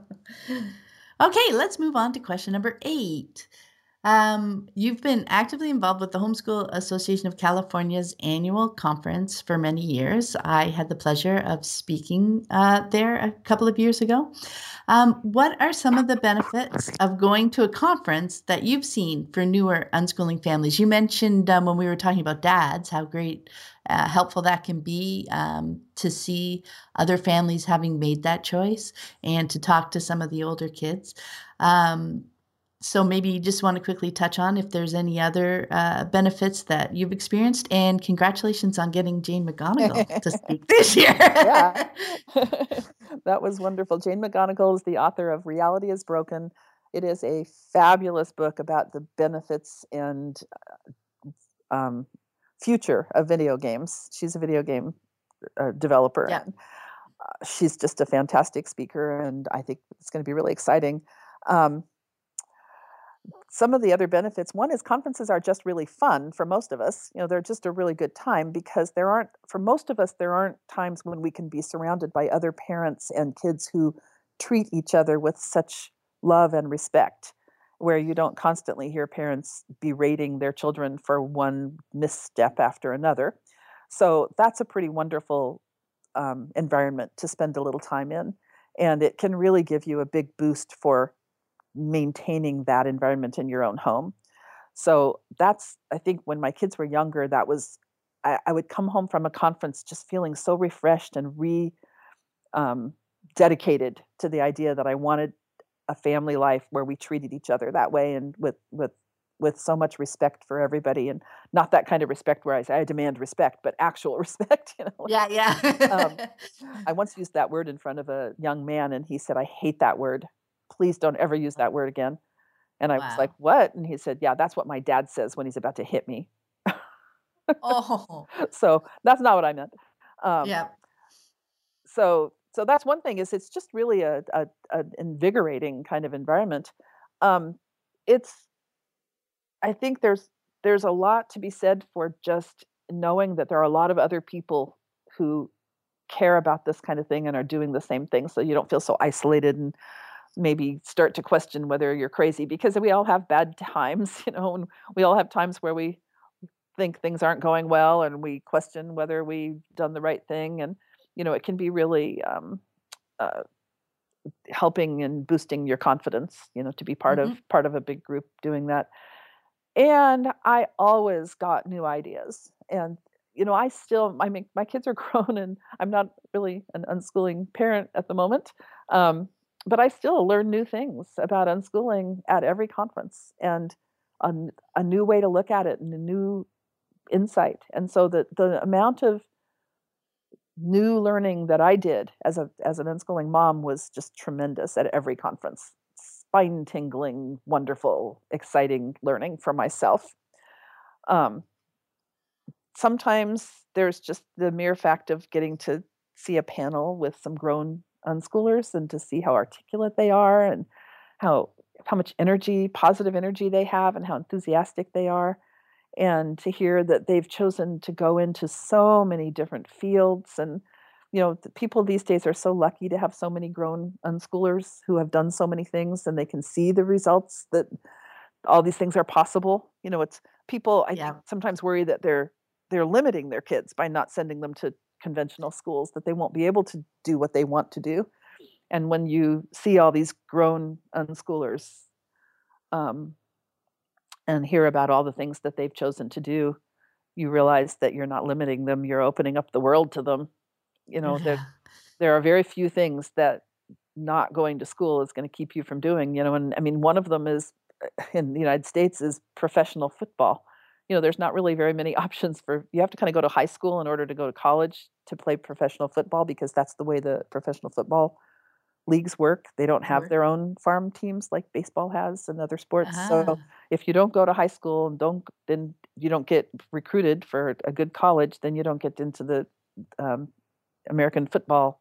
Okay, let's move on to question number eight. Um, you've been actively involved with the Homeschool Association of California's annual conference for many years. I had the pleasure of speaking uh, there a couple of years ago. Um, what are some of the benefits of going to a conference that you've seen for newer unschooling families? You mentioned um, when we were talking about dads, how great, uh, helpful that can be um, to see other families having made that choice and to talk to some of the older kids. Um, So maybe you just want to quickly touch on if there's any other uh, benefits that you've experienced. And congratulations on getting Jane McGonigal to speak this year. Yeah, that was wonderful. Jane McGonigal is the author of Reality is Broken. It is a fabulous book about the benefits and um, future of video games. She's a video game uh, developer. Yeah. And uh, she's just a fantastic speaker, and I think it's going to be really exciting. Um, Some of the other benefits, one is conferences are just really fun for most of us. You know, they're just a really good time because there aren't, for most of us, there aren't times when we can be surrounded by other parents and kids who treat each other with such love and respect, where you don't constantly hear parents berating their children for one misstep after another. So that's a pretty wonderful um, environment to spend a little time in. And it can really give you a big boost for maintaining that environment in your own home. So that's, I think when my kids were younger, that was, I, I would come home from a conference just feeling so refreshed and re um, dedicated to the idea that I wanted a family life where we treated each other that way and with, with, with so much respect for everybody, and not that kind of respect where I say I demand respect, but actual respect. You know. Yeah, yeah. um, I once used that word in front of a young man, and he said, "I hate that word. Please don't ever use that word again." And I was like, Wow. "What?" And he said, "Yeah, that's what my dad says when he's about to hit me." Oh, So that's not what I meant. Um, yeah. so so that's one thing, is it's just really a, a, a invigorating kind of environment. Um, it's I think there's there's a lot to be said for just knowing that there are a lot of other people who care about this kind of thing and are doing the same thing, so you don't feel so isolated and maybe start to question whether you're crazy, because we all have bad times, you know, and we all have times where we think things aren't going well and we question whether we've done the right thing. And, you know, it can be really um, uh, helping and boosting your confidence, you know, to be part Mm-hmm. of part of a big group doing that. And I always got new ideas. And, you know, I still, I mean, my kids are grown and I'm not really an unschooling parent at the moment. Um, but I still learn new things about unschooling at every conference, and a, n- a new way to look at it and a new insight. And so the, the amount of new learning that I did as a as an unschooling mom was just tremendous at every conference. Spine tingling, wonderful, exciting learning for myself. Um, Sometimes there's just the mere fact of getting to see a panel with some grown unschoolers and to see how articulate they are and how how much energy, positive energy they have and how enthusiastic they are, and to hear that they've chosen to go into so many different fields. And you know, the people these days are so lucky to have so many grown unschoolers who have done so many things, and they can see the results that all these things are possible. You know, it's people I think Yeah. sometimes worry that they're they're limiting their kids by not sending them to conventional schools, that they won't be able to do what they want to do. And when you see all these grown unschoolers um, and hear about all the things that they've chosen to do, you realize that you're not limiting them. You're opening up the world to them. You know, there, Yeah. there are very few things that not going to school is going to keep you from doing, you know, and I mean, one of them is in the United States is professional football. You know, there's not really very many options for, you have to kind of go to high school in order to go to college to play professional football because that's the way the professional football leagues work. They don't have Work. their own farm teams like baseball has and other sports. So Ah. if you don't go to high school and don't, then you don't get recruited for a good college, then you don't get into the um, American football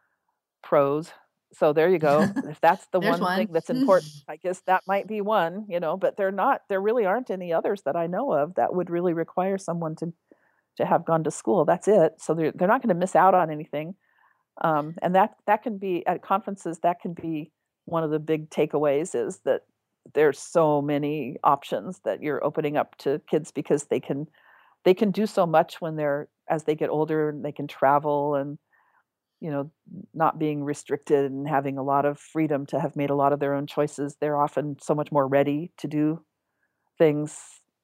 pros. So there you go. If that's the There's one thing one. that's important, I guess that might be one, you know, but they're not, there really aren't any others that I know of that would really require someone to to have gone to school. That's it. So they're they're not going to miss out on anything. Um, and that that can be at conferences, that can be one of the big takeaways is that there's so many options that you're opening up to kids because they can they can do so much when they're as they get older and they can travel and you know, not being restricted and having a lot of freedom to have made a lot of their own choices. They're often so much more ready to do things.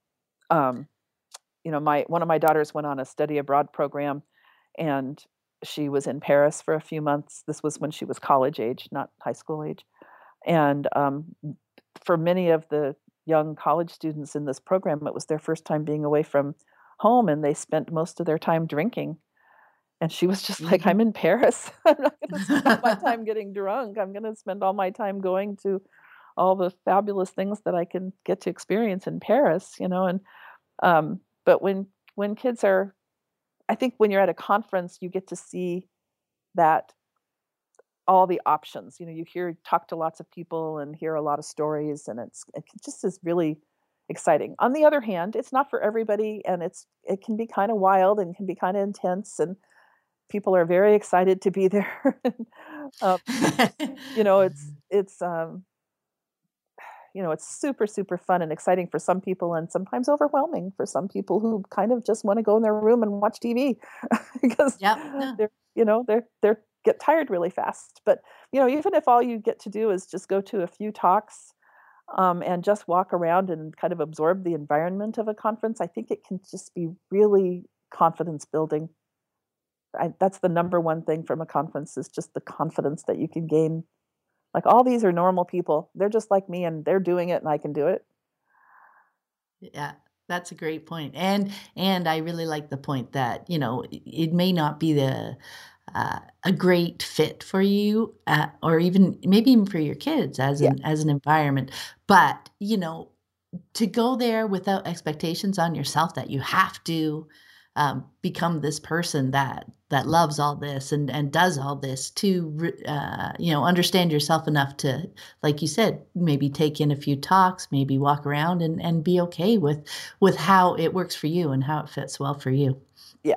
Um, you know, my one of my daughters went on a study abroad program, and she was in Paris for a few months. This was when she was college age, not high school age. And um, for many of the young college students in this program, it was their first time being away from home, and they spent most of their time drinking. And she was just like, Mhm. "I'm in Paris. I'm not gonna spend all my time getting drunk. I'm gonna spend all my time going to all the fabulous things that I can get to experience in Paris," you know, and, um, but when when kids are I think when you're at a conference, you get to see that all the options, you know, you hear talk to lots of people and hear a lot of stories, and it's it just is really exciting. On the other hand, it's not for everybody, and it's it can be kinda wild and can be kinda intense, and people are very excited to be there. um, you know, it's it's um, you know, it's super super fun and exciting for some people, and sometimes overwhelming for some people who kind of just want to go in their room and watch T V because Yep. No. they're you know they're they're get tired really fast. But you know, even if all you get to do is just go to a few talks um, and just walk around and kind of absorb the environment of a conference, I think it can just be really confidence building. I, that's the number one thing from a conference is just the confidence that you can gain. Like all these are normal people. They're just like me and they're doing it and I can do it. Yeah, that's a great point. And and I really like the point that, you know, it, it may not be the uh, a great fit for you, uh, or even maybe even for your kids as Yeah. an as an environment, but you know, to go there without expectations on yourself that you have to um, become this person that that loves all this and and does all this to uh, you know understand yourself enough to, like you said, maybe take in a few talks, maybe walk around and and be okay with with how it works for you and how it fits well for you. Yeah.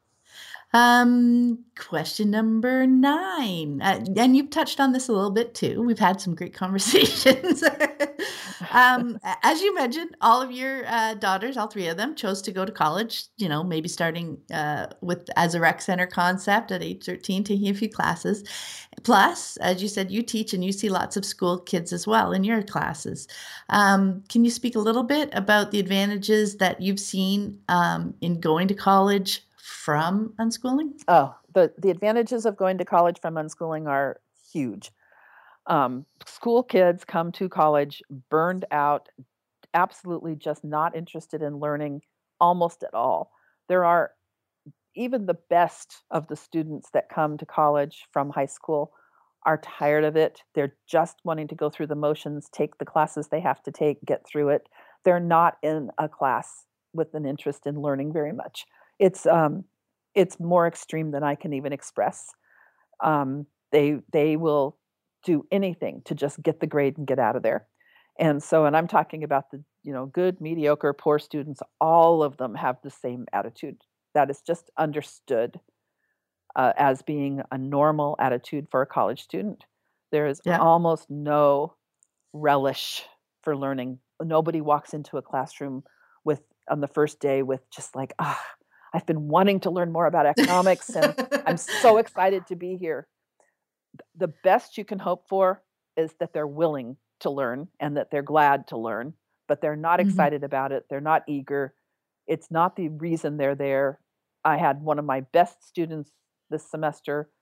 Um, question number nine, uh, and you've touched on this a little bit too. We've had some great conversations. um, a- as you mentioned, all of your uh, daughters, all three of them, chose to go to college. You know, maybe starting uh, with as a rec center concept at age thirteen, taking a few classes. Plus, as you said, you teach and you see lots of school kids as well in your classes. Um, can you speak a little bit about the advantages that you've seen um, in going to college from unschooling? Oh, the the advantages of going to college from unschooling are huge. Um, school kids come to college burned out, absolutely just not interested in learning almost at all. There are even the best of the students that come to college from high school are tired of it. They're just wanting to go through the motions, take the classes they have to take, get through it. They're not in a class with an interest in learning very much. It's um, it's more extreme than I can even express. Um, they they will do anything to just get the grade and get out of there. And so, and I'm talking about the you know good, mediocre, poor students. All of them have the same attitude. That is just understood uh, as being a normal attitude for a college student. There is Yeah. almost no relish for learning. Nobody walks into a classroom with on the first day with just like, ah, I've been wanting to learn more about economics and I'm so excited to be here. The best you can hope for is that they're willing to learn and that they're glad to learn, but they're not Mhm. excited about it. They're not eager. It's not the reason they're there. I had one of my best students this semester,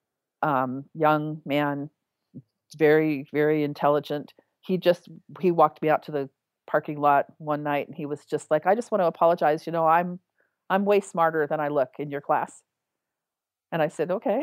um, young man, very, very intelligent. He just he walked me out to the parking lot one night and he was just like, "I just want to apologize. You know, I'm I'm way smarter than I look in your class." And I said, "Okay."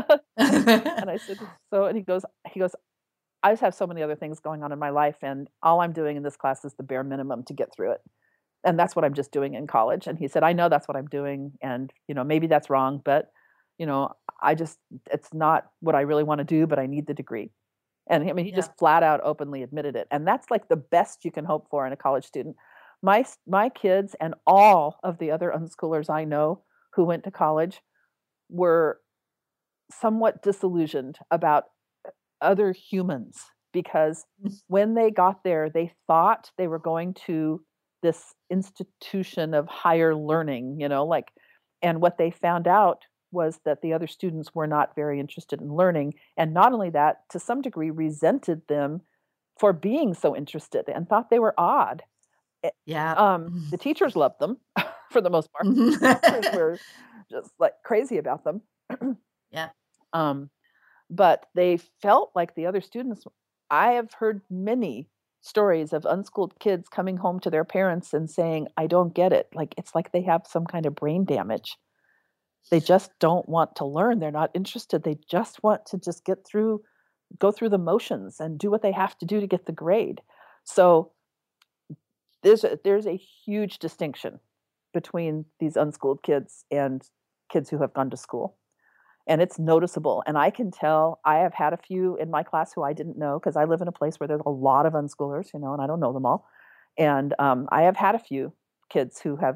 And I said, "So," and he goes he goes, "I just have so many other things going on in my life, and all I'm doing in this class is the bare minimum to get through it. And that's what I'm just doing in college." And he said, "I know that's what I'm doing, and, you know, maybe that's wrong, but, you know, I just it's not what I really wanna do, but I need the degree." And I mean, he Yeah. just flat out openly admitted it, and that's, like, the best you can hope for in a college student. My s my kids and all of the other unschoolers I know who went to college were somewhat disillusioned about other humans because when they got there, they thought they were going to this institution of higher learning, you know, like, and what they found out was that the other students were not very interested in learning. And not only that, to some degree, resented them for being so interested and thought they were odd. Eh, Yeah. Um, the teachers loved them for the most part. Mhm. The teachers were just like crazy about them. Yeah. um, but they felt like the other students. I have heard many stories of unschooled kids coming home to their parents and saying, "I don't get it." Like, it's like they have some kind of brain damage. They just don't want to learn. They're not interested. They just want to just get through go through the motions and do what they have to do to get the grade. So, there's a there's a huge distinction between these unschooled kids and kids who have gone to school. And it's noticeable, and I can tell I have had a few in my class who I didn't know because I live in a place where there's a lot of unschoolers, you know, and I don't know them all. And, um, I have had a few kids who have,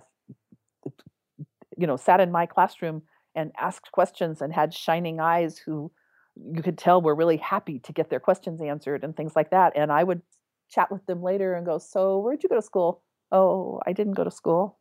you know, sat in my classroom and asked questions and had shining eyes who you could tell were really happy to get their questions answered and things like that, and I would chat with them later and go, "So, where'd you go to school?" "Oh, I didn't go to school."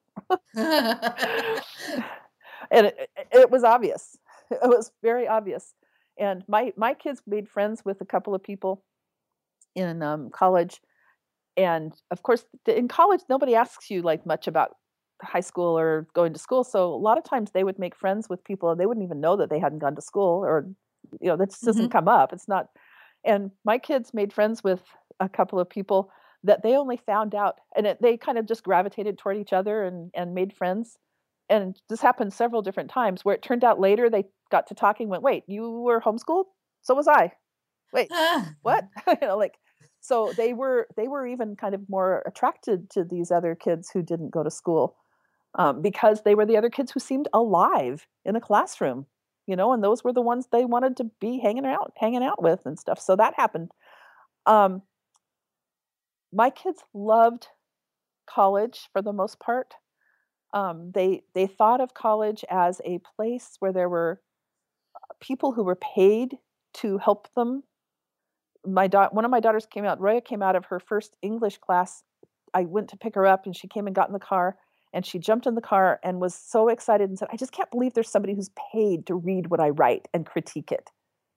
And it it it was obvious. It was very obvious. And my my kids made friends with a couple of people in, um, college, and, of course, th in college, nobody asks you, like, much about high school or going to school, so a lot of times they would make friends with people, and they wouldn't even know that they hadn't gone to school or, you know, that just doesn't Mhm. come up. It's not and my kids made friends with a couple of people that they only found out and it they kind of just gravitated toward each other and and made friends. And this happened several different times where it turned out later they got to talking, went, "Wait, you were homeschooled? So was I. Wait, Ah. what?" You know, like, so they were they were even kind of more attracted to these other kids who didn't go to school, um, because they were the other kids who seemed alive in a classroom, you know, and those were the ones they wanted to be hanging out hanging out with and stuff. So that happened. Um, my kids loved college for the most part. Um, they they thought of college as a place where there were people who were paid to help them. My da- one of my daughters came out. Roya came out of her first English class. I went to pick her up, and she came and got in the car. And she jumped in the car and was so excited and said, "I just can't believe there's somebody who's paid to read what I write and critique it."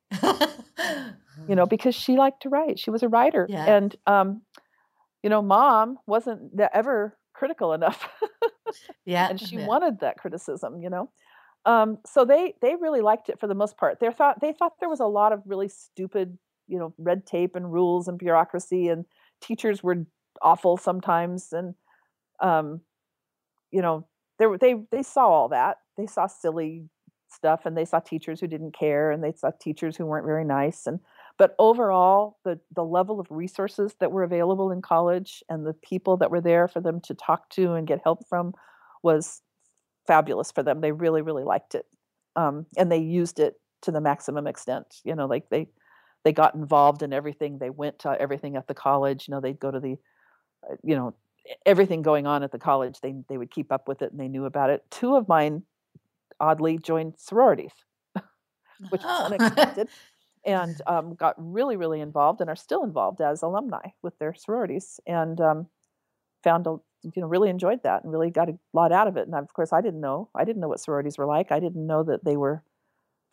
You know, because she liked to write. She was a writer, Yeah. and um, you know, mom wasn't the- ever critical enough, Yeah. and she Yeah. wanted that criticism. You know, Um, so they they really liked it for the most part. They thought they thought there was a lot of really stupid, you know, red tape and rules and bureaucracy, and teachers were awful sometimes. And um, you know, they were they they saw all that. They saw silly stuff, and they saw teachers who didn't care, and they saw teachers who weren't very nice. And but overall, the the level of resources that were available in college and the people that were there for them to talk to and get help from was fabulous for them. They really, really liked it. Um, and they used it to the maximum extent. You know, like they they got involved in everything. They went to everything at the college. You know, they'd go to the, uh, you know, e- everything going on at the college. They they would keep up with it and they knew about it. Two of mine oddly joined sororities, which was Oh. unexpected, and um, got really, really involved and are still involved as alumni with their sororities. And um, found a you know, really enjoyed that and really got a lot out of it. And of course, I didn't know. I didn't know what sororities were like. I didn't know that they were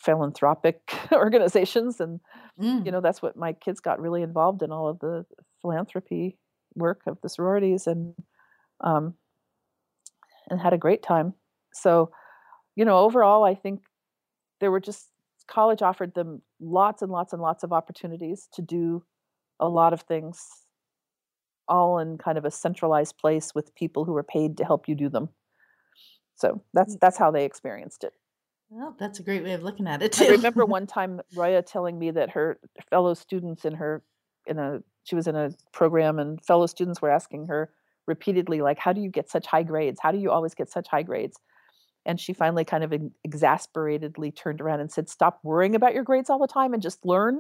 philanthropic organizations. And, Mm. you know, that's what my kids got really involved in, all of the philanthropy work of the sororities, and, um, and had a great time. So, you know, overall, I think there were just, college offered them lots and lots and lots of opportunities to do a lot of things, all in kind of a centralized place with people who were paid to help you do them. So that's that's how they experienced it. Well, that's a great way of looking at it I too. remember one time Roya telling me that her fellow students in her in a she was in a program, and fellow students were asking her repeatedly, like, how do you get such high grades? How do you always get such high grades? And she finally kind of ex- exasperatedly turned around and said, stop worrying about your grades all the time and just learn.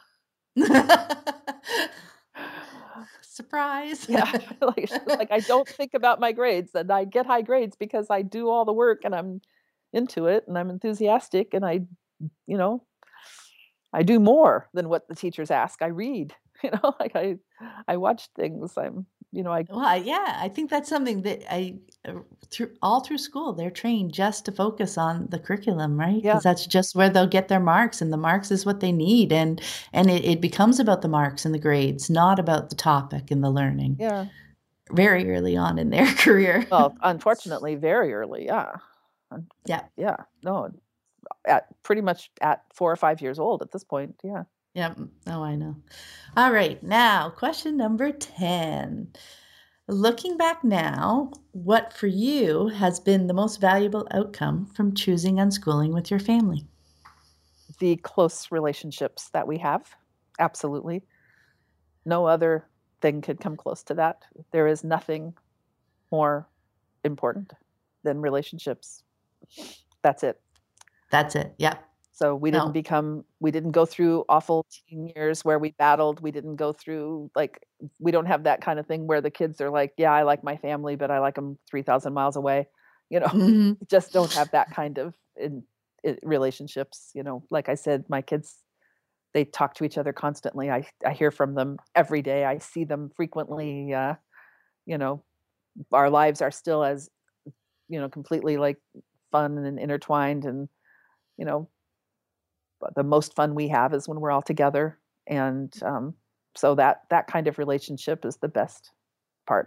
Surprise. Yeah, like, she's like, I don't think about my grades, and I get high grades because I do all the work, and I'm into it, and I'm enthusiastic, and I, you know, I do more than what the teachers ask. I read, you know, like I, I watch things. I'm, you know, I Well, I- yeah, I think that's something that I uh, through all through school they're trained just to focus on the curriculum, right? yeah, Because that's just where they'll get their marks, and the marks is what they need, and and it, it becomes about the marks and the grades, not about the topic and the learning. yeah. Very early on in their career. Well, unfortunately, very early. Yeah, Un- Yeah, yeah. No, at pretty much at four or five years old at this point. Yeah. yeah. Oh, I know. All right, now question number ten. Looking back now, what for you has been the most valuable outcome from choosing unschooling with your family? The close relationships that we have, absolutely. No other thing could come close to that. There is nothing more important than relationships. That's it. That's it. Yep. So we didn't No. become, we didn't go through awful teen years where we battled. We didn't go through, like, we don't have that kind of thing where the kids are like, yeah, I like my family, but I like them three thousand miles away. You know, Mhm. we just don't have that kind of in, in relationships. You know, like I said, my kids, they talk to each other constantly. I, I hear from them every day. I see them frequently. Uh, you know, our lives are still as, you know, completely like fun and intertwined, and, you know, the most fun we have is when we're all together. And um, so that that kind of relationship is the best part.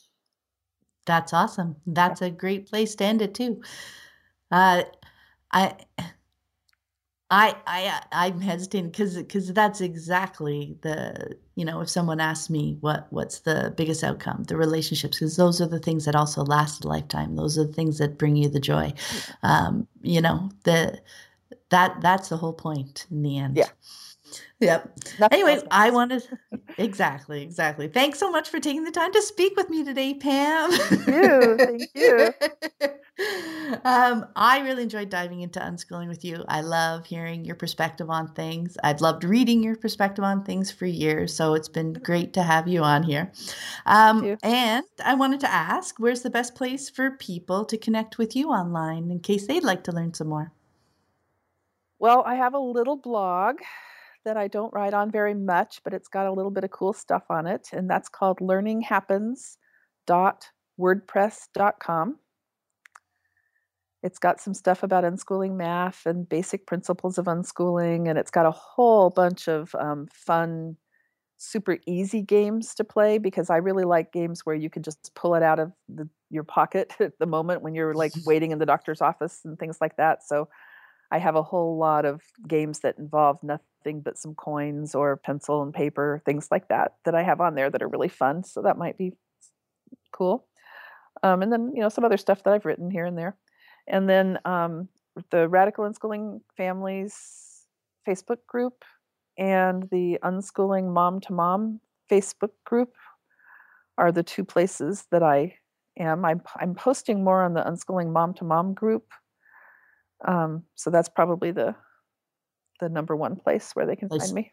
That's awesome. Yeah. That's a great place to end it too. Uh, I, I, I, I'm hesitating because because that's exactly the, you know, if someone asks me what what's the biggest outcome, the relationships, because those are the things that also last a lifetime. Those are the things that bring you the joy. Yeah. Um, you know, the that that's the whole point in the end. Yeah. Yep. Nothing Anyway, else I matters. wanted exactly, exactly. Thanks so much for taking the time to speak with me today, Pam. Thank you. Thank you. um, I really enjoyed diving into unschooling with you. I love hearing your perspective on things. I've loved reading your perspective on things for years, so it's been great to have you on here. Thank Um, you. and I wanted to ask, where's the best place for people to connect with you online in case they'd like to learn some more? Well, I have a little blog that I don't write on very much, but it's got a little bit of cool stuff on it, and that's called learning happens dot wordpress dot com. It's got some stuff about unschooling math and basic principles of unschooling, and it's got a whole bunch of um, fun, super easy games to play, because I really like games where you can just pull it out of the, your pocket at the moment when you're like waiting in the doctor's office and things like that. So I have a whole lot of games that involve nothing but some coins or pencil and paper, things like that, that I have on there that are really fun. So that might be cool. Um, and then, you know, some other stuff that I've written here and there. And then um, the Radical Unschooling Families Facebook group and the Unschooling Mom to Mom Facebook group are the two places that I am. I'm, I'm posting more on the Unschooling Mom to Mom group. Um, so that's probably the the number one place where they can Place. find me.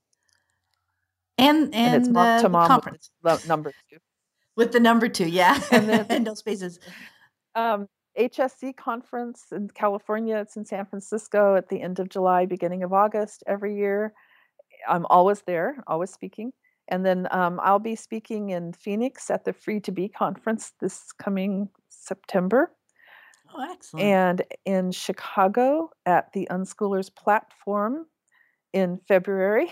And And it's and mom uh, to the mom with conference the number two. with the number two, yeah, And then and no spaces. um, H S C conference in California. It's in San Francisco at the end of July, beginning of August every year. I'm always there, always speaking. And then um, I'll be speaking in Phoenix at the Free to Be conference this coming September. Oh, excellent. And in Chicago at the Unschoolers platform in February.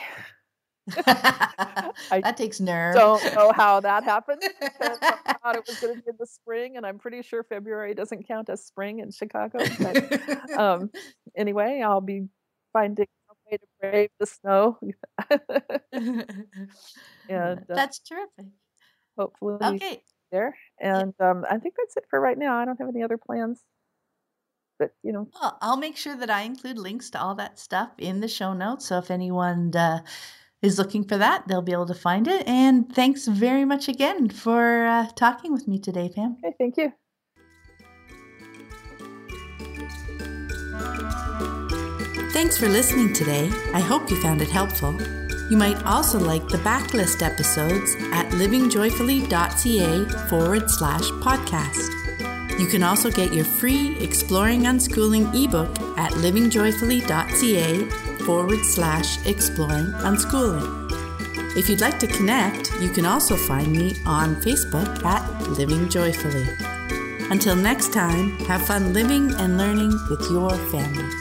I That takes nerve. don't know how that happened because I thought it was going to be in the spring, and I'm pretty sure February doesn't count as spring in Chicago. But um, anyway, I'll be finding a way to brave the snow. and uh, That's terrific. hopefully Okay. there. And um, I think that's it for right now. I don't have any other plans. But, you know, Well, I'll make sure that I include links to all that stuff in the show notes. So if anyone uh, is looking for that, they'll be able to find it. And thanks very much again for uh, talking with me today, Pam. okay, thank you. Thanks for listening today. I hope you found it helpful. You might also like the backlist episodes at livingjoyfully.ca forward slash podcast. You can also get your free Exploring Unschooling ebook at livingjoyfully.ca forward slash exploring unschooling. If you'd like to connect, you can also find me on Facebook at Living Joyfully. Until next time, have fun living and learning with your family.